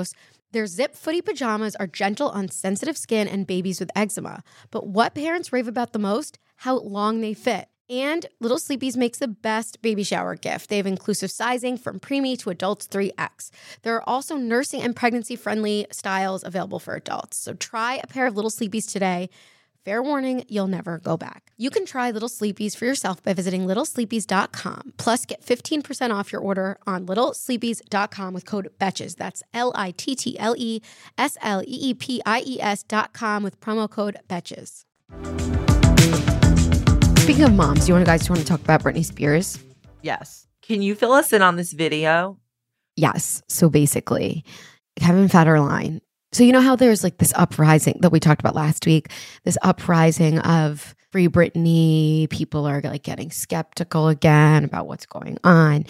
D: Their Zip Footy pajamas are gentle on sensitive skin and babies with eczema. But what parents rave about the most? How long they fit. And Little Sleepies makes the best baby shower gift. They have inclusive sizing from preemie to adults three X. There are also nursing and pregnancy-friendly styles available for adults. So try a pair of Little Sleepies today. Fair warning, you'll never go back. You can try Little Sleepies for yourself by visiting little sleepies dot com. Plus, get fifteen percent off your order on little sleepies dot com with code BETCHES. That's L I T T L E S L E E P I E S dot com with promo code BETCHES. Speaking of moms, do you want to guys do you want to talk about Britney Spears?
F: Yes.
E: Can you fill us in on this video?
D: Yes. So basically, Kevin Federline. So you know how there's like this uprising that we talked about last week, this uprising of Free Britney. People are like getting skeptical again about what's going on.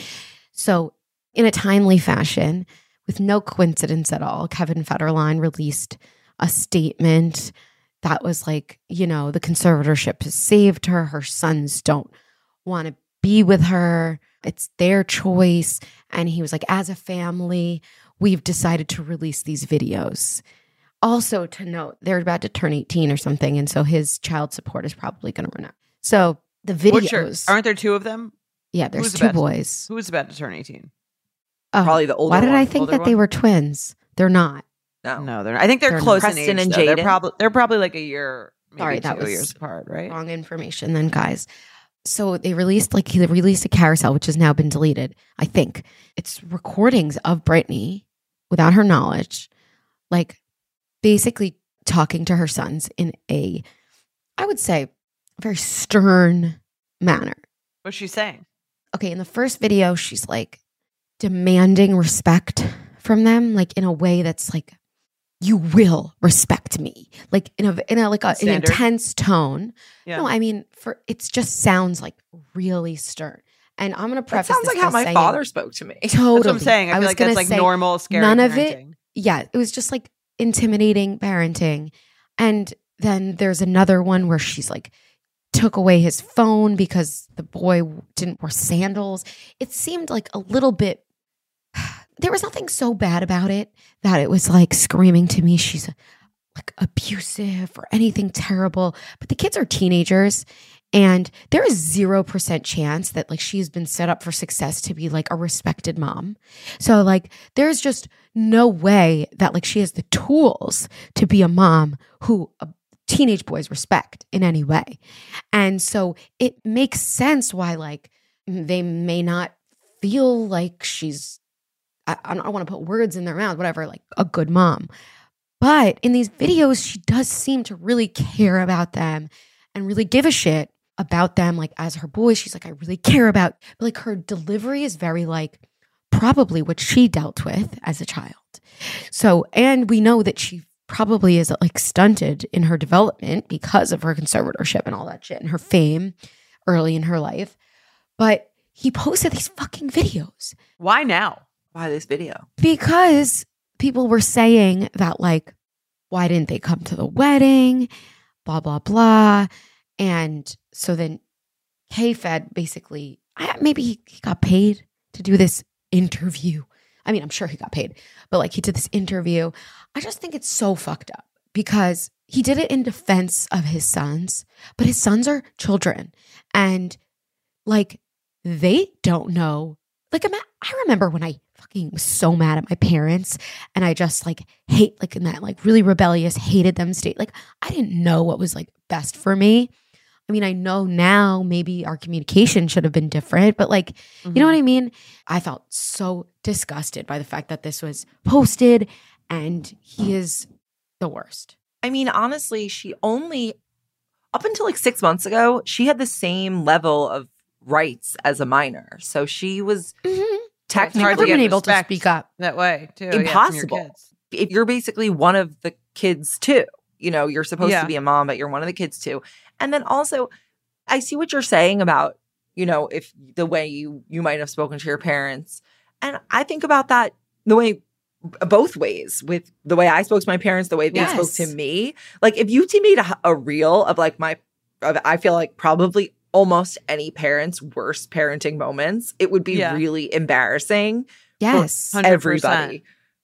D: So in a timely fashion, with no coincidence at all, Kevin Federline released a statement that was like, you know, the conservatorship has saved her. Her sons don't want to be with her. It's their choice. And he was like, as a family, we've decided to release these videos. Also to note, they're about to turn eighteen or something. And so his child support is probably going to run out. So the
F: What's your-
D: videos.
F: aren't there two of them?
D: Yeah, there's
F: Who's
D: two
F: about to-
D: boys.
F: Who's about to turn eighteen?
D: Oh,
E: Probably the older
D: Why did I
E: one,
D: think
F: older
D: that they
F: one?
D: were twins? They're not.
E: No.
F: No, they're not. I think they're
D: They're
F: close
E: not.
F: in
E: Preston
F: age.
E: and
F: though. They're
E: Jaden?
F: probably they're probably like a year, maybe
D: Sorry,
F: two
D: that was
F: years apart, right?
D: Wrong information then, guys. So they released, like, he released a carousel, which has now been deleted, I think. It's recordings of Britney without her knowledge, like basically talking to her sons in a, I would say, very stern manner.
F: What's she saying?
D: Okay, in the first video, she's like demanding respect from them, like in a way that's like, you will respect me, like in a in a like a, an
F: Standard.
D: intense tone.
F: Yeah.
D: No, I mean, for it just sounds like really stern. And I'm gonna
E: That
D: preface
E: sounds
D: this
E: like how
D: by
E: my
D: saying,
E: father spoke to me.
D: Totally.
F: That's what I'm saying. I, feel
D: was
F: like that's
D: gonna
F: like
D: say,
F: normal, scary
D: none of it.
F: parenting.
D: Yeah, it was just like intimidating parenting. And then there's another one where she's like took away his phone because the boy didn't wear sandals. It seemed like a little bit. There was nothing so bad about it that it was like screaming to me she's like abusive or anything terrible. But the kids are teenagers, and there is zero percent chance that like she's been set up for success to be like a respected mom. So like there's just no way that like she has the tools to be a mom who uh, teenage boys respect in any way. And so it makes sense why like they may not feel like she's, I, I don't want to put words in their mouth, whatever, like a good mom. But in these videos, she does seem to really care about them and really give a shit about them. Like as her boys, she's like, I really care about, but like her delivery is very like probably what she dealt with as a child. So, and we know that she probably is like stunted in her development because of her conservatorship and all that shit and her fame early in her life. But he posted these fucking videos.
F: Why now?
E: Why this video?
D: Because people were saying that, like, why didn't they come to the wedding? Blah, blah, blah. And so then K-Fed basically, I, maybe he, he got paid to do this interview. I mean, I'm sure he got paid, but like he did this interview. I just think it's so fucked up because he did it in defense of his sons, but his sons are children. And like, they don't know. Like, I remember when I fucking was so mad at my parents and I just like hate, like in that like really rebellious, hated them state. Like, I didn't know what was like best for me. I mean, I know now maybe our communication should have been different, but like, mm-hmm. you know what I mean? I felt so disgusted by the fact that this was posted and he is the worst.
E: I mean, honestly, she only, up until like six months ago, she had the same level of rights as a minor. So she was
D: Mm-hmm.
E: technically
F: hard to
D: never
F: get
D: been able to
F: respect
D: speak up.
F: that way too. Yeah, from your
E: impossible.
F: kids.
E: If you're basically one of the kids too, you know, you're supposed
F: Yeah.
E: to be a mom, but you're one of the kids too. And then also, I see what you're saying about, you know, if the way you you might have spoken to your parents. And I think about that the way, both ways, with the way I spoke to my parents, the way they
D: Yes.
E: spoke to me. Like if you made a, a reel of like my, of, I feel like probably almost any parent's worst parenting moments, it would be
F: Yeah.
E: really embarrassing
D: Yes.
E: for everybody.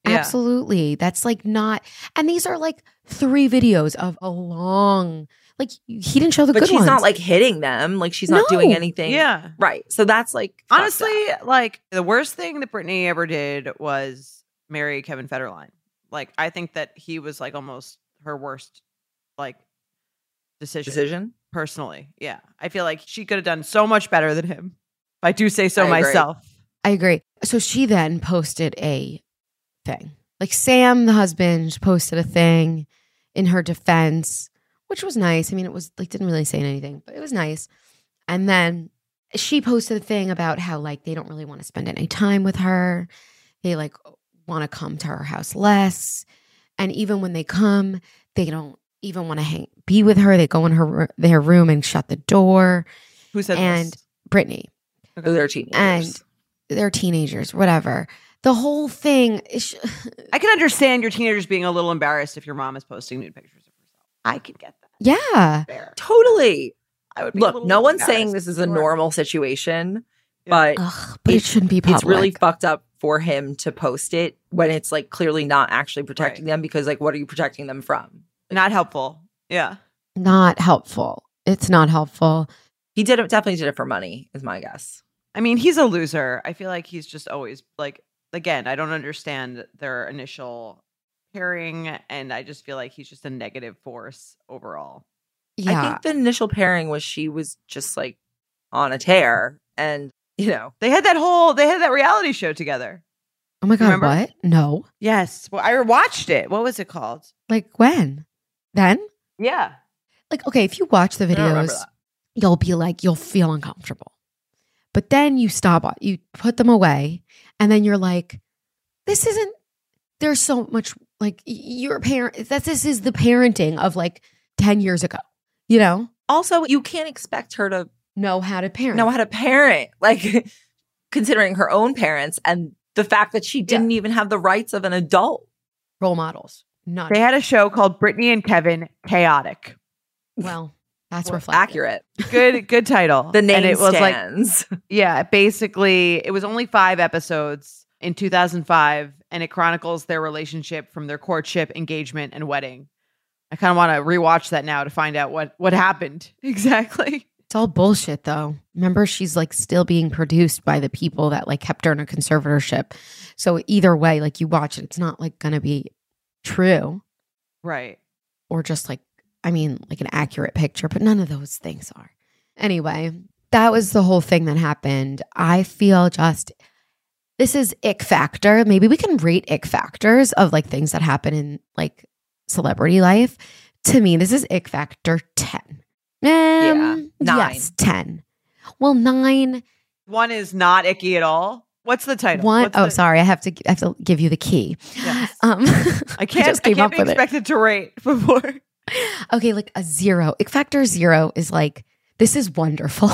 F: Yeah.
D: Absolutely. That's like not, and these are like three videos of a long, like he didn't show the
E: But
D: good
E: she's
D: ones.
E: not like hitting them. Like she's not doing
D: No.
E: anything.
F: Yeah.
E: Right. So that's like fucked
F: Honestly,
E: up.
F: like the worst thing that Britney ever did was marry Kevin Federline. Like I think that he was like almost her worst like decision.
E: decision.
F: Personally. Yeah. I feel like she could have done so much better than him. If I do say so
E: I agree.
F: myself.
D: I agree. So she then posted a thing. Like Sam, the husband, posted a thing in her defense, which was nice. I mean, it was like, didn't really say anything, but it was nice. And then she posted a thing about how like they don't really want to spend any time with her. They like want to come to her house less. And even when they come, they don't even want to hang, be with her. They go in her their room and shut the door.
F: Who said
D: And
F: this?
D: Brittany.
E: Oh, they're teenagers.
D: And they're teenagers, whatever. The whole thing is
F: I can understand your teenagers being a little embarrassed if your mom is posting nude pictures of herself. I can get that.
D: yeah.
F: Fair.
E: Totally.
F: I would be a
E: Look,
F: little
E: no one's saying
F: embarrassed.
E: this is a
F: Sure.
E: normal situation,
F: Yeah.
E: but
D: Ugh, but it,
E: It-
D: shouldn't be public.
E: it's really fucked up for him to post it when it's like clearly not actually protecting
F: Right.
E: them because like what are you protecting them from?
F: Not helpful. Yeah.
D: not helpful. It's not helpful.
E: He did it definitely did it for money, is my guess.
F: I mean, he's a loser. I feel like he's just always like, again, I don't understand their initial pairing, and I just feel like he's just a negative force overall.
D: Yeah.
E: I think the initial pairing was she was just like on a tear and you know,
F: They had that whole, they had that reality show together.
D: oh my God,
F: remember?
D: what? No.
F: Yes. Well, I watched it. What was it called?
D: Like when? Then?
F: Yeah.
D: Like, okay, if you watch the
E: I don't remember
D: videos,
E: that.
D: you'll be like, you'll feel uncomfortable. But then you stop, you put them away, and then you're like, this isn't, there's so much, like, y- your parent, that this is the parenting of like ten years ago, you know?
E: Also, you can't expect her to
D: Know how to parent.
E: know how to parent, like considering her own parents and the fact that she didn't even have the rights of an adult.
D: Role models. None.
F: They had a show called Brittany and Kevin Chaotic.
D: well, that's
E: Well,
D: reflective.
E: accurate.
F: Good, good title.
E: The name
F: and it was like,
E: stands.
F: yeah, basically, it was only five episodes in two thousand five, and it chronicles their relationship from their courtship, engagement, and wedding. I kind of want to rewatch that now to find out what what happened exactly.
D: It's all bullshit though. Remember, she's like still being produced by the people that like kept her in a conservatorship. So either way, like you watch it, it's not like gonna be true
F: Right.
D: or just like, I mean, like an accurate picture, but none of those things are. Anyway, that was the whole thing that happened. I feel just, this is ick factor. Maybe we can rate ick factors of like things that happen in like celebrity life. To me, this is ick factor ten. Um,
E: Yeah, nine.
D: Yes, ten. Well, nine.
F: One is not icky at all. What's the title?
D: One,
F: What's
D: oh,
F: the-
D: sorry. I have to I have to give you the key.
F: Yes.
D: Um,
F: I can't. I,
D: just came
F: can't
D: up
F: be
D: with it.
F: expected to rate before.
D: Okay, like a zero. Ick factor zero is like, this is wonderful.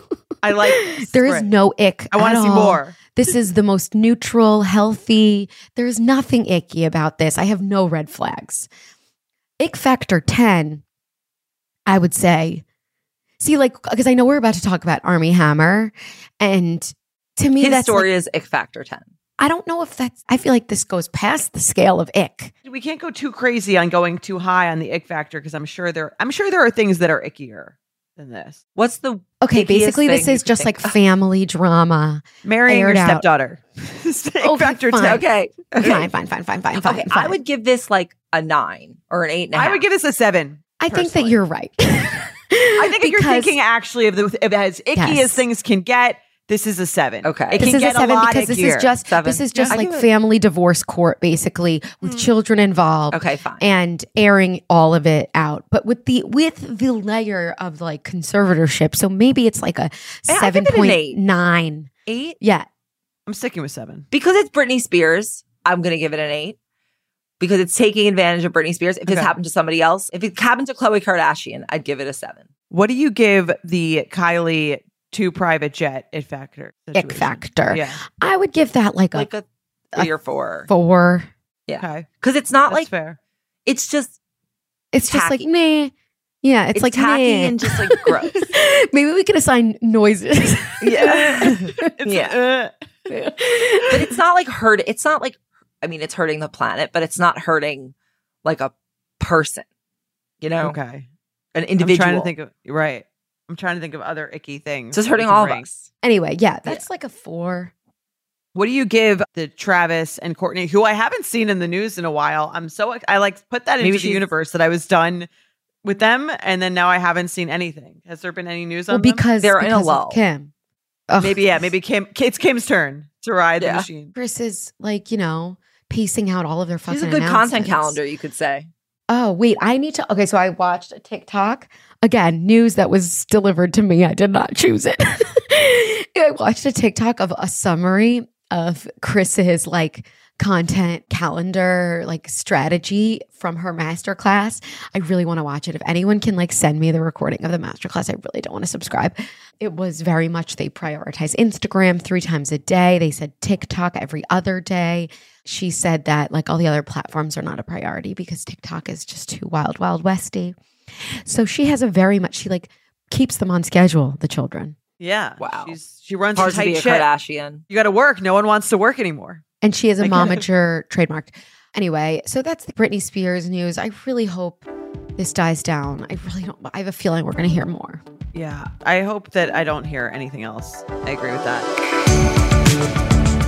F: I like. This.
D: There is
F: Right.
D: no ick.
F: I want
D: at
F: to see
D: all.
F: more.
D: This is the most neutral, healthy. There's nothing icky about this. I have no red flags. Ick factor ten, I would say. See, like, because I know we're about to talk about Army Hammer, and to me,
E: His
D: that's
E: story
D: like,
E: is ick factor ten.
D: I don't know if that's. I feel like this goes past the scale of ick.
F: We can't go too crazy on going too high on the ick factor because I'm sure there. I'm sure there are things that are ickier than this.
E: What's the
D: Okay,
E: ickiest
D: basically, this
E: thing you
D: is
E: could
D: just
E: think
D: like
E: of?
D: family drama.
F: Marrying your
D: Aired out.
F: stepdaughter. Ick
D: Okay,
F: factor
D: fine.
F: ten.
E: Okay. Okay.
D: Fine, fine, fine, fine, fine, fine.
E: Okay,
D: fine.
E: I would give this like a nine or an eight and a half.
F: I would give this a seven.
D: I think that
E: personally.
D: you're right.
F: I think if you're
D: Because-
F: thinking actually of, the, of as icky
D: Yes.
F: as things can get, this is a seven.
E: Okay.
F: It
D: This
F: can
D: is a
F: get
D: seven
F: lot
D: because this
F: ickier.
D: is just
E: Seven.
D: this is just
E: Yeah, I
D: like
E: give it-
D: family divorce court, basically with children involved.
E: Okay, fine.
D: And airing all of it out, but with the with the layer of like conservatorship. So maybe it's like a
E: Yeah, I
D: seven
E: give it an
D: point
E: eight.
D: nine.
E: Eight?
D: Yeah,
F: I'm sticking with seven.
E: Because it's Britney Spears, I'm going to give it an eight. Because it's taking advantage of Britney Spears. If this
F: Okay.
E: happened to somebody else, if it happened to Khloe Kardashian, I'd give it a seven.
F: What do you give the Kylie two private jet ick factor?
D: ick
F: situation?
D: factor.
F: Yeah.
D: I would give that like a
E: Like a three or four.
D: four.
F: Okay.
E: Because it's not
F: That's
E: like,
F: fair.
E: it's just,
D: It's just like
E: Tacky.
D: meh. Yeah, it's,
E: it's,
D: like
E: tacky
D: meh.
E: and just like gross.
D: Maybe we could assign noises.
E: Yeah.
F: It's,
E: Yeah.
F: uh,
E: But it's not like hurt. It's not like I mean, it's hurting the planet, but it's not hurting like a person, you know?
F: Okay.
E: An individual.
F: I'm trying to think of, right. I'm trying to think of other icky things.
E: So it's hurting
F: we can
E: all of
F: rank.
E: us.
D: Anyway, yeah, that's like a four.
F: What do you give the Travis and Courtney, who I haven't seen in the news in a while? I'm so, I like put that into
E: Maybe
F: the
E: she's-
F: universe that I was done with them. And then now I haven't seen anything. Has there been any news
D: Well,
F: on them?
D: because
E: They're in a
D: because of
E: lull.
D: Kim. Ugh.
F: Maybe, yeah, maybe Kim, it's Kim's turn to ride
E: Yeah.
F: the machine.
D: Chris is like, you know, pacing out all of their fucking
E: She's a good content
D: announcements.
E: calendar, you could say.
D: Oh, wait, I need to. Okay, so I watched a TikTok. Again, news that was delivered to me. I did not choose it. I watched a TikTok of a summary of Chris's like content calendar, like strategy from her masterclass. I really want to watch it. If anyone can like send me the recording of the masterclass, I really don't want to subscribe. It was very much they prioritize Instagram three times a day. They said TikTok every other day. She said that like all the other platforms are not a priority because TikTok is just too wild, wild westy. So she has a very much, she like keeps them on schedule, the children.
F: Yeah.
E: Wow.
F: She's, she runs
E: Hard
F: a
E: to be
F: tight
E: a
F: ship.
E: Kardashian.
F: You got to work. No one wants to work anymore.
D: And she has a
F: Like-
D: momager trademarked. Anyway, so that's the Britney Spears news. I really hope this dies down. I really don't, I have a feeling we're going to hear more.
F: Yeah. I hope that I don't hear anything else. I agree with that.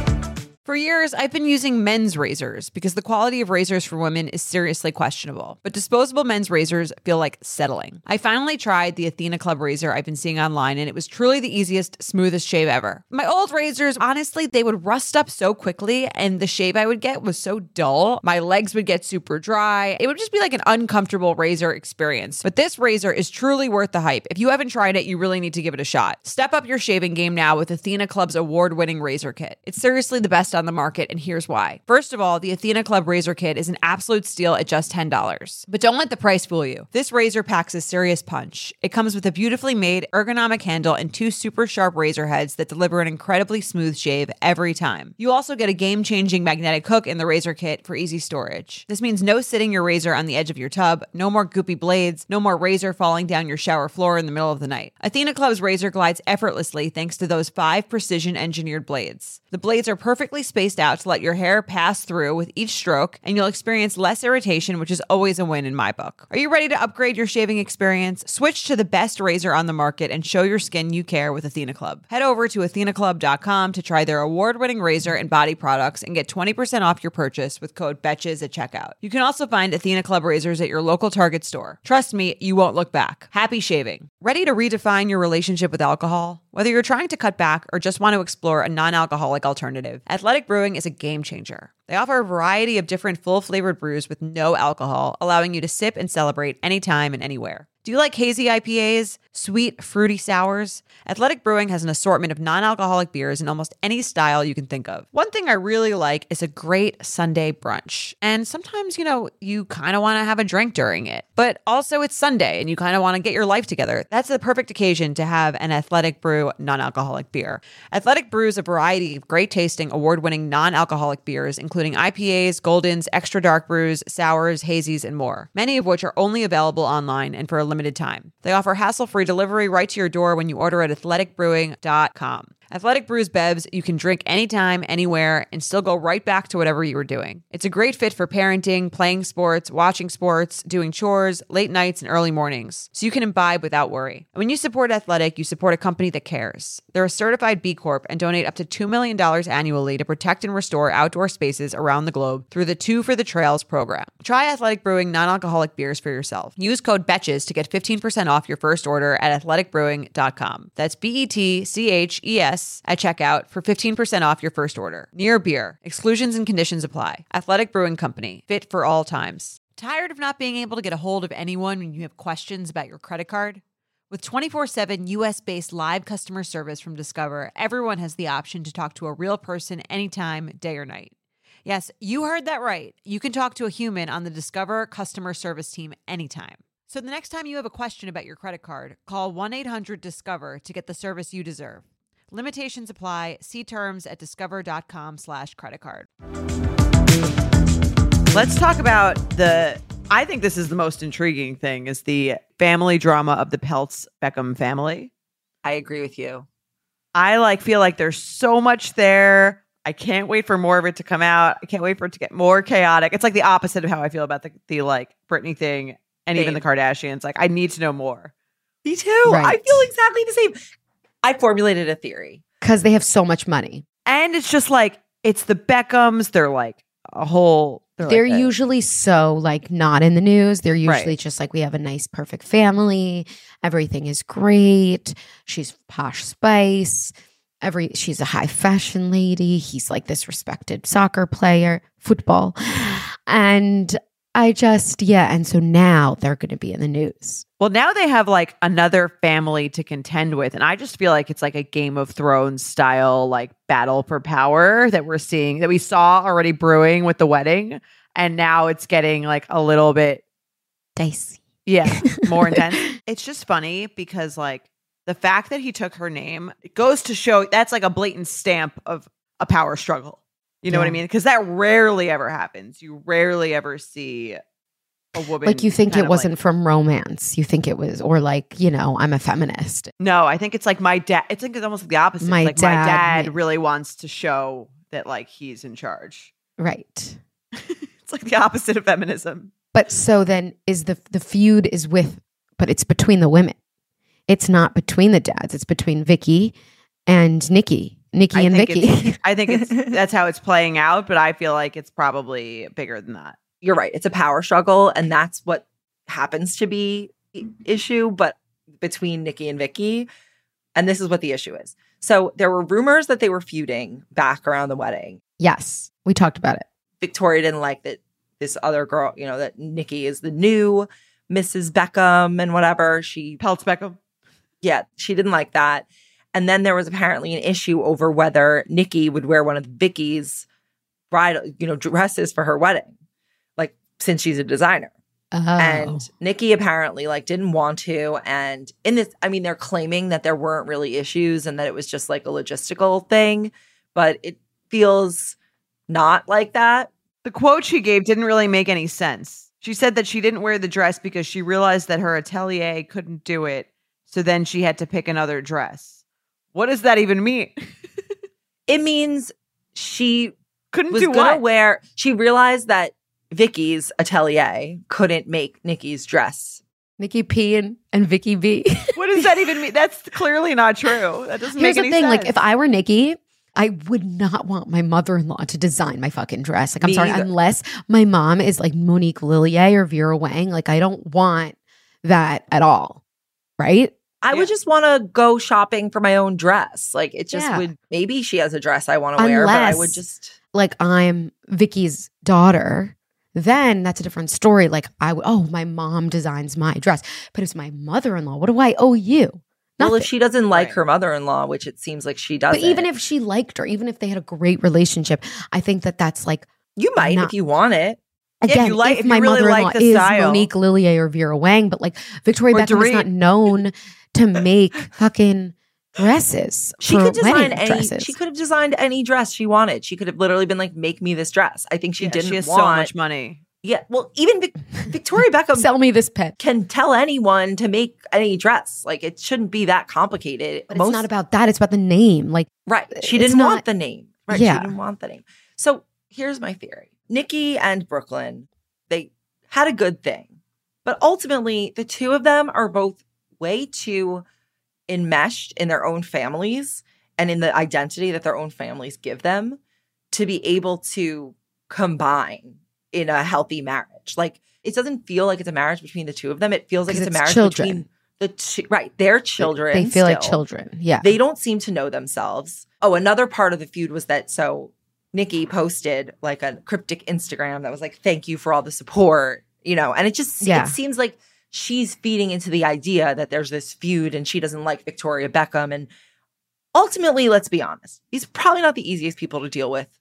G: For years, I've been using men's razors because the quality of razors for women is seriously questionable. But disposable men's razors feel like settling. I finally tried the Athena Club razor I've been seeing online, and it was truly the easiest, smoothest shave ever. My old razors, honestly, they would rust up so quickly, and the shave I would get was so dull. My legs would get super dry. It would just be like an uncomfortable razor experience. But this razor is truly worth the hype. If you haven't tried it, you really need to give it a shot. Step up your shaving game now with Athena Club's award-winning razor kit. It's seriously the best on the market, and here's why. First of all, the Athena Club razor kit is an absolute steal at just ten dollars. But don't let the price fool you. This razor packs a serious punch. It comes with a beautifully made ergonomic handle and two super sharp razor heads that deliver an incredibly smooth shave every time. You also get a game-changing magnetic hook in the razor kit for easy storage. This means no sitting your razor on the edge of your tub, no more goopy blades, no more razor falling down your shower floor in the middle of the night. Athena Club's razor glides effortlessly thanks to those five precision-engineered blades. The blades are perfectly spaced out to let your hair pass through with each stroke, and you'll experience less irritation, which is always a win in my book. Are you ready to upgrade your shaving experience? Switch to the best razor on the market and show your skin you care with Athena Club. Head over to athena club dot com to try their award-winning razor and body products and get twenty percent off your purchase with code BETCHES at checkout. You can also find Athena Club razors at your local Target store. Trust me, you won't look back. Happy shaving. Ready to redefine your relationship with alcohol? Whether you're trying to cut back or just want to explore a non-alcoholic alternative, Athletic Brewing is a game changer. They offer a variety of different full-flavored brews with no alcohol, allowing you to sip and celebrate anytime and anywhere. Do you like hazy I P As? Sweet, fruity sours? Athletic Brewing has an assortment of non-alcoholic beers in almost any style you can think of. One thing I really like is a great Sunday brunch. And sometimes, you know, you kind of want to have a drink during it. But also it's Sunday and you kind of want to get your life together. That's the perfect occasion to have an Athletic Brew non-alcoholic beer. Athletic brews a variety of great tasting, award-winning non-alcoholic beers, including I P As, Goldens, extra dark brews, sours, hazies, and more. Many of which are only available online and for a limited time. They offer hassle-free delivery right to your door when you order at athletic brewing dot com. Athletic Brews Bevs you can drink anytime, anywhere, and still go right back to whatever you were doing. It's a great fit for parenting, playing sports, watching sports, doing chores, late nights, and early mornings, so you can imbibe without worry. And when you support Athletic, you support a company that cares. They're a certified B Corp and donate up to two million dollars annually to protect and restore outdoor spaces around the globe through the Two for the Trails program. Try Athletic Brewing non-alcoholic beers for yourself. Use code BETCHES to get fifteen percent off your first order at athletic brewing dot com. That's B E T C H E S at checkout for fifteen percent off your first order. Near Beer. Exclusions and conditions apply. Athletic Brewing Company. Fit for all times. Tired of not being able to get a hold of anyone when you have questions about your credit card? With twenty-four seven U S-based live customer service from Discover, everyone has the option to talk to a real person anytime, day or night. Yes, you heard that right. You can talk to a human on the Discover customer service team anytime. So the next time you have a question about your credit card, call one eight hundred discover to get the service you deserve. Limitations apply. See terms at discover.com slash credit card.
F: Let's talk about the, I think this is the most intriguing thing, is the family drama of the Peltz Beckham family.
E: I agree with you.
F: I like feel like there's so much there. I can't wait for more of it to come out. I can't wait for it to get more chaotic. It's like the opposite of how I feel about the, the like Britney thing and even the Kardashians. Like, I need to know more.
E: Me too.
D: Right.
E: I feel exactly the same. I formulated a theory.
D: Because they have so much money.
F: And it's just like, it's the Beckhams. They're like a whole... They're,
D: They're
F: like
D: usually so like not in the news. They're usually
F: Right.
D: just like, we have a nice, perfect family. Everything is great. She's posh spice. Every she's a high fashion lady. He's like this respected soccer player, football. And I just, yeah. And so now they're going to be in the news.
F: Well, now they have like another family to contend with. And I just feel like it's like a Game of Thrones style, like battle for power that we're seeing, that we saw already brewing with the wedding. And now it's getting like a little bit
D: Dicey.
F: Yeah, more intense. It's just funny because like the fact that he took her name, it goes to show that's like a blatant stamp of a power struggle. You know
D: Yeah.
F: what I mean? Because that rarely ever happens. You rarely ever see a woman.
D: Like you think
F: kind
D: it
F: of,
D: wasn't
F: like-
D: from romance. You think it was, or like, you know, I'm a feminist.
F: No, I think it's like my dad. It's like it's almost like the opposite.
D: My
F: like my
D: dad
F: dad
D: ma-
F: really wants to show that like he's in charge.
D: Right.
F: It's like the opposite of feminism.
D: But so then is the the feud is with, but it's between the women. It's not between the dads. It's between Vicky and Nikki. Nikki
F: I
D: and
F: think
D: Vicky.
F: it's- I think it's that's how it's playing out, but I feel like it's probably bigger than that.
E: You're right. It's a power struggle, and that's what happens to be the issue, but between Nikki and Vicky. And this is what the issue is. So there were rumors that they were feuding back around the wedding.
D: Yes, we talked about it.
E: Victoria didn't like that this other girl, you know, that Nikki is the new Missus Beckham and whatever. She,
F: Peltz Beckham.
E: yeah, she didn't like that. And then there was apparently an issue over whether Nikki would wear one of Vicky's bridal, you know, dresses for her wedding, like since she's a designer.
D: Oh.
E: And Nikki apparently like didn't want to. And in this, I mean, they're claiming that there weren't really issues and that it was just like a logistical thing, but it feels not like that.
F: The quote she gave didn't really make any sense. She said that she didn't wear the dress because she realized that her atelier couldn't do it. So then she had to pick another dress. What does that even mean?
E: It means she
F: Couldn't
E: was
F: do
E: gonna
F: what?
E: wear, she realized that Vicky's atelier couldn't make Nikki's dress.
D: Nikki P and, and Vicky B.
F: What does that even mean? That's clearly not true. That doesn't
D: Here's
F: make
D: the
F: any
D: thing,
F: sense.
D: like if I were Nikki, I would not want my mother-in-law to design my fucking dress. Like I'm
E: Me
D: sorry,
E: either.
D: unless my mom is like Monique Lillier or Vera Wang. Like I don't want that at all. Right?
E: I
F: Yeah.
E: would just want to go shopping for my own dress. Like it just
D: Yeah.
E: would, maybe she has a dress I want to wear, but I would
D: Unless-
E: just,
D: Like I'm Vicky's daughter, then that's a different story. Like I would, oh, my mom designs my dress. But it's my mother-in-law. What do I owe you?
E: well,
D: Nothing.
E: if she doesn't like
F: Right.
E: her mother-in-law, which it seems like she doesn't.
D: But even if she liked her, even if they had a great relationship, I think that that's like,
E: you might,
D: not-
E: if you want it.
F: if
D: again,
F: you like-
D: if
F: if you
D: my
F: really
D: mother-in-law
F: like the
D: is
F: style.
D: Monique Lillier or Vera Wang, but like Victoria
F: Or
D: Beckham is
F: Dorit.
D: not known to make fucking dresses.
E: She
D: for
E: could design
D: wedding
E: any.
D: dresses.
E: She could have designed any dress she wanted. She could have literally been like, "Make me this dress." I think she
F: Yeah,
E: didn't
F: she has
E: want.
F: so much money.
E: Yeah, well, even Vic- Victoria Beckham
D: Sell me this pet.
E: can tell anyone to make any dress. Like it shouldn't be that complicated.
D: But it's not about that. It's about the name. Like,
E: right. She
D: it's
E: didn't
D: not-
E: want the name. Right.
D: Yeah.
E: She didn't want the name. So here's my theory: Nikki and Brooklyn, they had a good thing, but ultimately the two of them are both way too enmeshed in their own families and in the identity that their own families give them to be able to combine in a healthy marriage. Like it doesn't feel like it's a marriage between the two of them. It feels like
D: 'Cause
E: it's,
D: it's
E: a marriage
D: children.
E: between the two, right? Their children.
D: they feel like
E: still.
D: children. Yeah.
E: They don't seem to know themselves. Oh, another part of the feud was that so Nikki posted like a cryptic Instagram that was like, "Thank you for all the support," you know, and it just
D: Yeah.
E: it seems like she's feeding into the idea that there's this feud and she doesn't like Victoria Beckham. And ultimately, let's be honest, he's probably not the easiest people to deal with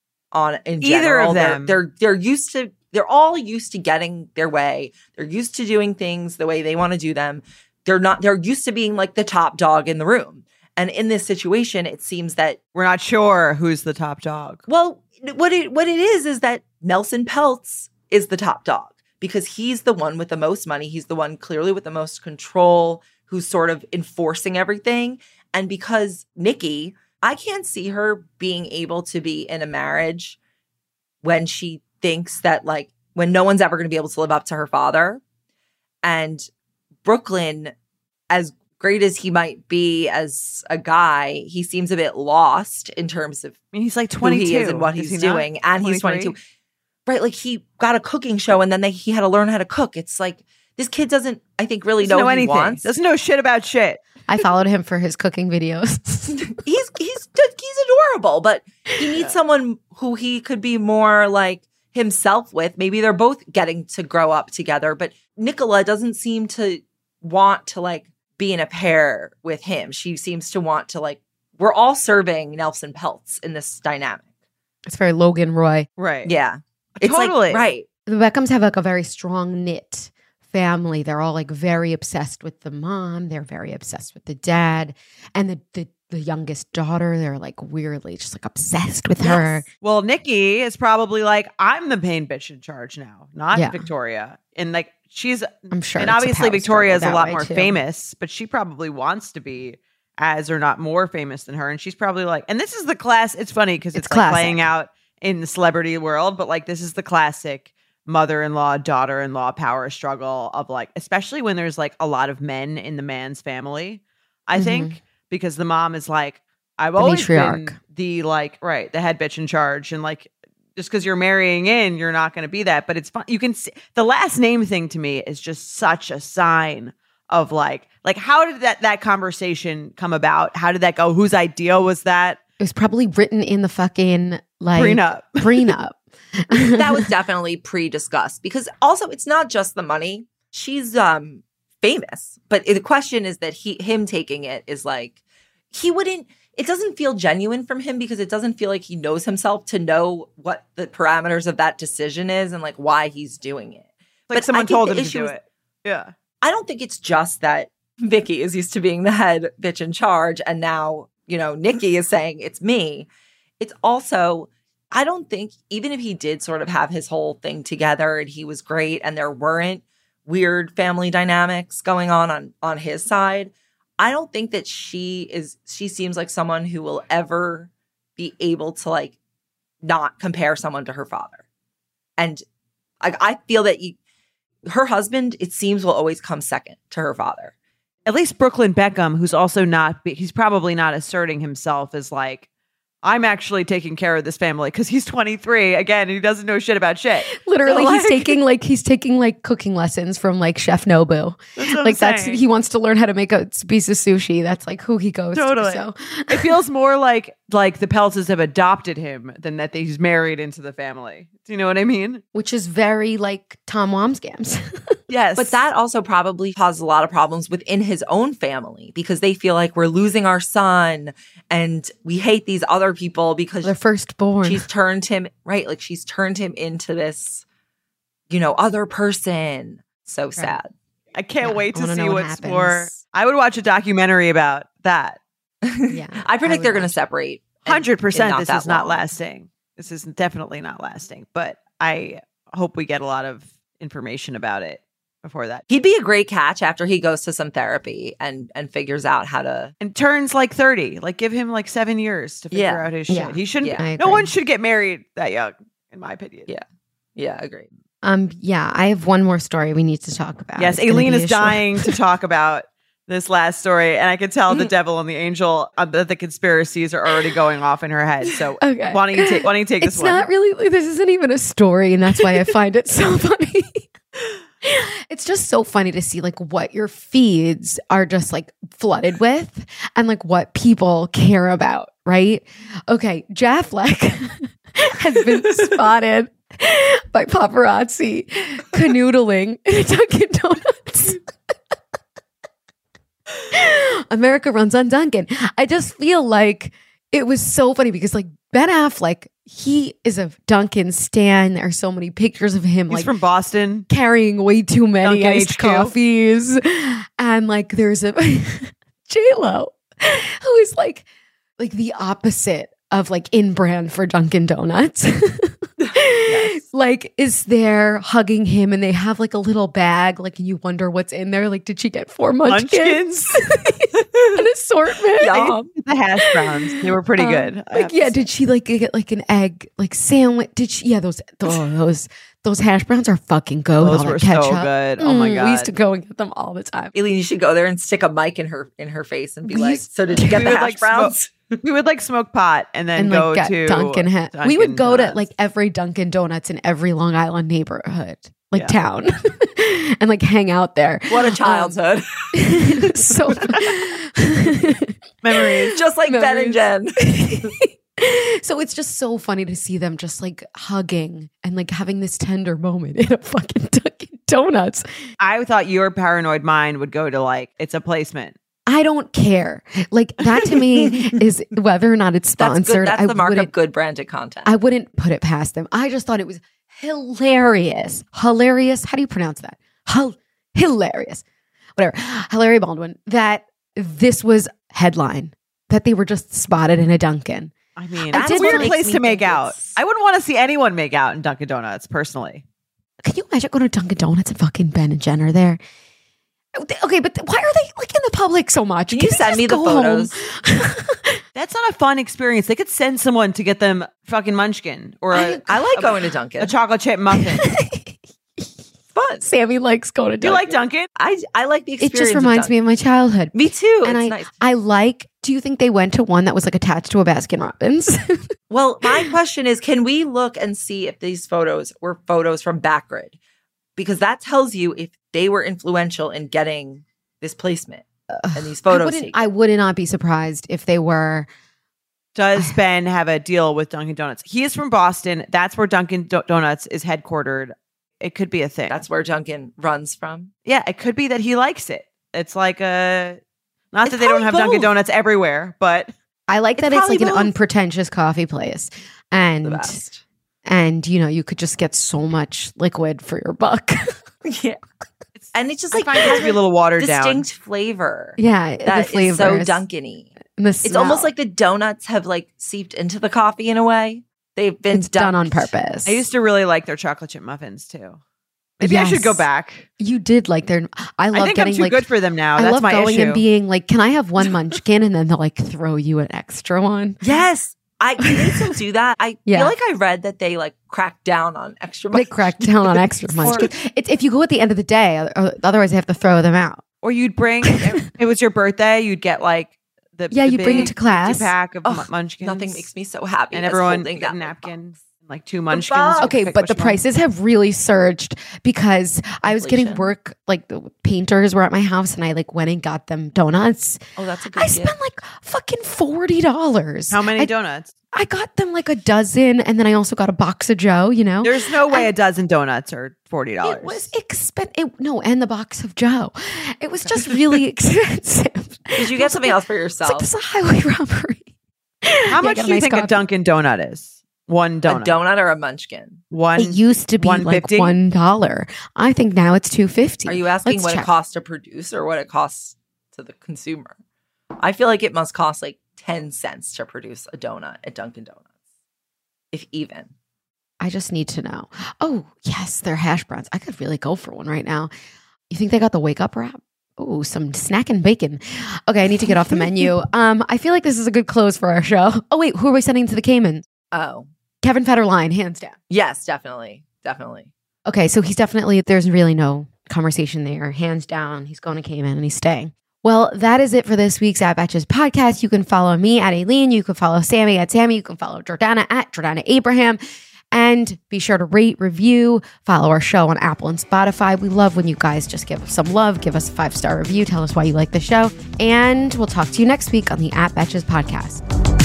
E: on in
F: Either
E: general.
F: of
E: They're-
F: them.
E: They're they're used to they're all used to getting their way. They're used to doing things the way they want to do them. They're not they're used to being like the top dog in the room. And in this situation, it seems that
F: We're not sure who's the top dog.
E: well, what it what it is is that Nelson Peltz is the top dog because he's the one with the most money. He's the one clearly with the most control, who's sort of enforcing everything. And because Nikki, I can't see her being able to be in a marriage when she thinks that, like, when no one's ever going to be able to live up to her father. And Brooklyn, as great as he might be as a guy, he seems a bit lost in terms of
F: I mean, he's like
E: who
F: twenty-two.
E: he is and what
F: Is
E: he's
F: he not?
E: doing. And he's
F: twenty-three?
E: twenty-two. Right. Like, he got a cooking show and then they, he had to learn how to cook. It's like, this kid doesn't, I think, really
F: Doesn't
E: know,
F: know
E: what he
F: anything.
E: wants.
F: Doesn't know shit about shit.
D: I followed him for his cooking videos.
E: he's he's he's adorable, but he needs someone who he could be more like himself with. Maybe they're both getting to grow up together, but Nicola doesn't seem to want to like be in a pair with him. She seems to want to like, we're all serving Nelson Peltz in this dynamic.
D: It's very Logan Roy.
F: Right.
E: Yeah. It's
F: Totally.
E: like, right.
D: The Beckhams have like a very strong knit family. They're all like very obsessed with the mom. They're very obsessed with the dad. And the the, the youngest daughter, they're like weirdly just like obsessed with her.
F: Well, Nikki is probably like, I'm the pain bitch in charge now, not
D: Yeah.
F: Victoria. And like, she's,
D: I'm sure.
F: and
D: it's a
F: obviously
D: power
F: Victoria is a
D: struggle
F: lot
D: that
F: more
D: way, too.
F: famous, but she probably wants to be as or not more famous than her. And she's probably like, and this is the class. It's funny because it's,
D: It's
F: like
D: classic.
F: playing out in the celebrity world, but like, this is the classic mother-in-law, daughter-in-law power struggle of like, especially when there's like a lot of men in the man's family, I
D: Mhm.
F: think, because the mom is like, I've
D: The
F: always
D: matriarch.
F: been the like, right, the head bitch in charge. And like, just because you're marrying in, you're not going to be that. But it's fun. You can see the last name thing to me is just such a sign of like, like how did that, that conversation come about? How did that go? Whose idea was that?
D: It was probably written in the fucking like
F: Prenup.
D: prenup.
E: That was definitely pre-discussed because also it's not just the money. She's um famous, but the question is that he him taking it is like he wouldn't. It doesn't feel genuine from him because it doesn't feel like he knows himself to know what the parameters of that decision is and like why he's doing it.
F: Like
E: But
F: someone
E: I think
F: told
E: the
F: him to
E: issue
F: do
E: is-
F: it. Yeah.
E: I don't think it's just that Vicky is used to being the head bitch in charge and now, you know, Nikki is saying it's me. It's also, I don't think, even if he did sort of have his whole thing together and he was great and there weren't weird family dynamics going on on, on his side, I don't think that she is, she seems like someone who will ever be able to like not compare someone to her father. And I, I feel that you, her husband, it seems, will always come second to her father.
F: At least Brooklyn Beckham, who's also not, he's probably not asserting himself as like, I'm actually taking care of this family because he's twenty-three again. And he doesn't know shit about shit.
D: Literally,
F: So,
D: he's
F: like-
D: taking like he's taking like cooking lessons from like Chef Nobu.
F: That's what I'm
D: Like that's
F: saying.
D: he wants to learn how to make a piece of sushi. That's like who he goes
F: Totally.
D: to. So
F: It feels more like like the Peltzes have adopted him than that he's married into the family. Do you know what I mean?
D: which is very like Tom Wamsgams.
F: Yes.
E: But that also probably causes a lot of problems within his own family because they feel like we're losing our son and we hate these other people because
D: Their firstborn.
E: she's turned him, right? Like she's turned him into this, you know, other person. So sad.
F: I can't
D: Yeah,
F: wait
D: I
F: to
D: wanna
F: see
D: know what
F: what's
D: happens.
F: more. I would watch a documentary about that.
D: Yeah,
E: I predict
D: would
E: they're going to
D: watch it.
E: separate. and-
F: Hundred
E: and
F: percent.
E: not
F: This
E: that
F: is not
E: long.
F: lasting. This is definitely not lasting. But I hope we get a lot of information about it before that.
E: He'd be a great catch after he goes to some therapy and and figures out how to.
F: And turns like thirty. Like give him like seven years to figure
E: Yeah.
F: out his shit.
D: Yeah.
F: He shouldn't.
E: Yeah.
D: I
F: No
D: agree.
F: one should get married that young, in my opinion.
E: Yeah. Yeah, agreed.
D: Um, yeah, I have one more story we need to talk about.
F: Yes,
D: It's gonna
F: Aileen
D: be
F: is
D: a short-
F: dying to talk about this last story, and I can tell the devil and the angel uh, that the conspiracies are already going off in her head. So,
D: Okay.
F: why don't you take? Why don't you take
D: It's
F: this one?
D: not really. This isn't even a story, and that's why I find it so funny. It's just so funny to see like what your feeds are just like flooded with, and like what people care about. Right? Okay, Jaffleck has been spotted by paparazzi canoodling in a Dunkin' Donuts. America runs on Dunkin'. I just feel like it was so funny because like Ben Affleck, he is a Dunkin' stan. There are so many pictures of him
F: He's
D: like
F: from Boston.
D: carrying way too many
F: Dunkin'
D: iced
F: H Q.
D: coffees. And like there's a J-Lo who is like like the opposite of like in brand for Dunkin' Donuts. Like is there hugging him and they have like a little bag, like and you wonder what's in there. Like, did she get four munchkins?
F: Munchkins.
D: an assortment.
E: Yum.
F: The hash browns, they were pretty
D: Um,
F: good. I
D: Like,
F: have to
D: yeah,
F: say.
D: did she like get like an egg like sandwich? Did she? Yeah, those oh, those those hash browns are fucking go.
F: Those
D: on
F: were
D: a
F: so
D: ketchup.
F: good. Oh my
D: Mm, we used to
F: God.
D: go and get them all the time.
E: Aileen, you should go there and stick a mic in her in her face and be
D: We
E: like,
D: used-
E: "So did you get
F: We
E: the
F: would,
E: hash
F: like,
E: browns?"
F: we would like smoke pot and then
D: And
F: go
D: like get
F: to
D: Dunkin' ha-
F: Dunkin'
D: We would go to
F: Donuts.
D: like every Dunkin' Donuts in every Long Island neighborhood, like
F: Yeah.
D: town, and like hang out there.
E: What a
D: Um,
E: childhood!
D: so
F: Memories.
E: Just like Ben and Jen.
D: So it's just so funny to see them just like hugging and like having this tender moment in a fucking Dunkin' Donuts.
F: I thought your paranoid mind would go to like it's a placement.
D: I don't care. Like that to me is whether or not it's
E: That's
D: sponsored.
E: good. That's
D: I
E: the mark of
D: wouldn't-
E: good branded content.
D: I wouldn't put it past them. I just thought it was hilarious. Hilarious. How do you pronounce that? Hil- hilarious. Whatever. Hilary Baldwin. That this was headline. That they were just spotted in a Dunkin'.
F: I mean,
D: I
F: it's
D: did
F: a weird
D: wanna-
F: place
E: makes
F: to
E: me
F: make
E: think
F: out.
E: it's-
F: I wouldn't want to see anyone make out in Dunkin' Donuts personally.
D: Can you imagine going to Dunkin' Donuts and fucking Ben and Jen are there? Okay, but why are they like in the public so much?
E: Can you
D: they
E: send
D: just
E: me the
D: go home?
E: photos?
F: That's not a fun experience. They could send someone to get them fucking munchkin or a,
E: I like going to Dunkin'.
F: a chocolate chip muffin.
E: fun.
D: Sammy likes going to
F: Do
D: Dunkin'.
F: you like Dunkin'?
E: I I like the
D: It
E: experience.
D: just reminds me of my childhood.
E: Me too.
D: and
E: it's
D: I,
E: nice.
D: I like. Do you think they went to one that was like attached to a Baskin Robbins?
E: Well, my question is, can we look and see if these photos were photos from Backgrid? Because that tells you if they were influential in getting this placement and these
D: I
E: photos
D: wouldn't.
E: taken.
D: I would not be surprised if they were.
F: Does Ben have a deal with Dunkin' Donuts? He is from Boston. That's where Dunkin' Do- Donuts is headquartered. It could be a thing.
E: That's where Dunkin' runs from.
F: yeah, it could be that he likes it. It's like a not
E: It's
F: that they don't
E: probably
F: have Dunkin'
E: both.
F: Donuts everywhere, but
D: I like
E: It's
D: that it's like
E: probably
D: an
E: both.
D: unpretentious coffee place, and
E: The best.
D: and you know you could just get so much liquid for your buck.
E: Yeah. And it's just
F: I
E: like
F: find it to be a little watered down.
E: distinct flavor.
D: yeah,
E: That
D: the
E: is
D: flavors.
E: so Dunkin-y.
D: and the
E: It's almost
D: smell.
E: like the donuts have like seeped into the coffee in a way. They've been
D: it's done on
E: dunked.
D: purpose.
F: I used to really like their chocolate chip muffins too. Maybe I should go
D: Yes.
F: back.
D: You did like their. I love
F: I think I'm
D: getting
F: too
D: like.
F: good for them now.
D: I
F: That's
D: love
F: my
D: going
F: issue.
D: and being like, "Can I have one munchkin?" And then they'll like throw you an extra one.
E: Yes. I do they still do that? I
D: Yeah.
E: feel like I read that they like cracked down on extra
D: They
E: money.
D: crack down on extra munchkins. It's if you go at the end of the day, o- otherwise they have to throw them out.
F: Or you'd bring if it was your birthday, you'd get like the
D: Yeah,
F: the
D: you'd bring it
F: big
D: to class.
F: pack of
E: Oh,
F: mu- munchkins.
E: Nothing makes me so happy.
F: and
E: as
F: everyone
E: holding
F: get a
E: that
F: napkin, and like two munchkins.
E: box.
F: You
D: Okay,
F: pick
D: but
F: which
D: the
F: one.
D: prices have really surged because I was getting
E: Inflation.
D: work. Like the painters were at my house, and I like went and got them donuts.
E: Oh, that's a good
D: I
E: gift.
D: spent like fucking forty dollars.
F: How many
D: I,
F: donuts?
D: I got them like a dozen, and then I also got a box of Joe. You know,
F: There's no way a dozen donuts are forty dollars.
D: it was expensive. No, and the box of Joe. It was just really expensive.
E: Did you get something else for
D: It's like
E: yourself?
D: this is a highway robbery.
F: How
D: Yeah, I
F: much
D: got
F: do you
D: nice
F: think a
D: coffee.
F: Dunkin' Donut is? One
E: A
F: donut.
E: donut or a munchkin?
F: One.
D: It used to be like
F: one fifty?
D: one dollar. I think now it's two fifty.
E: Are you asking
D: Let's
E: what
D: check.
E: it costs to produce or what it costs to the consumer? I feel like it must cost like ten cents to produce a donut at Dunkin' Donuts, if even.
D: I just need to know. Oh, yes, they're hash browns. I could really go for one right now. You think they got the wake up wrap? Oh, some snack and bacon. Okay, I need to get off the menu. Um, I feel like this is a good close for our show. Oh, wait, who are we sending to the Caymans?
E: Oh,
D: Kevin Federline, hands down.
E: yes, definitely. Definitely.
D: Okay, so he's definitely, there's really no conversation there. Hands down, he's going to Cayman and he's staying. Well, that is it for this week's At Betches podcast. You can follow me at Aileen. You can follow Sammy at Sammy. You can follow Jordana at Jordana Abraham. And be sure to rate, review, follow our show on Apple and Spotify. We love when you guys just give us some love, give us a five-star review, tell us why you like the show. And we'll talk to you next week on the At Betches podcast.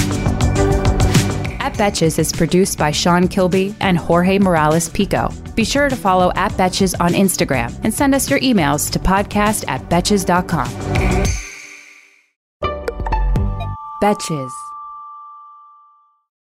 A: At Betches is produced by Sean Kilby and Jorge Morales Pico. Be sure to follow At Betches on Instagram and send us your emails to podcast at betches dot com. Betches.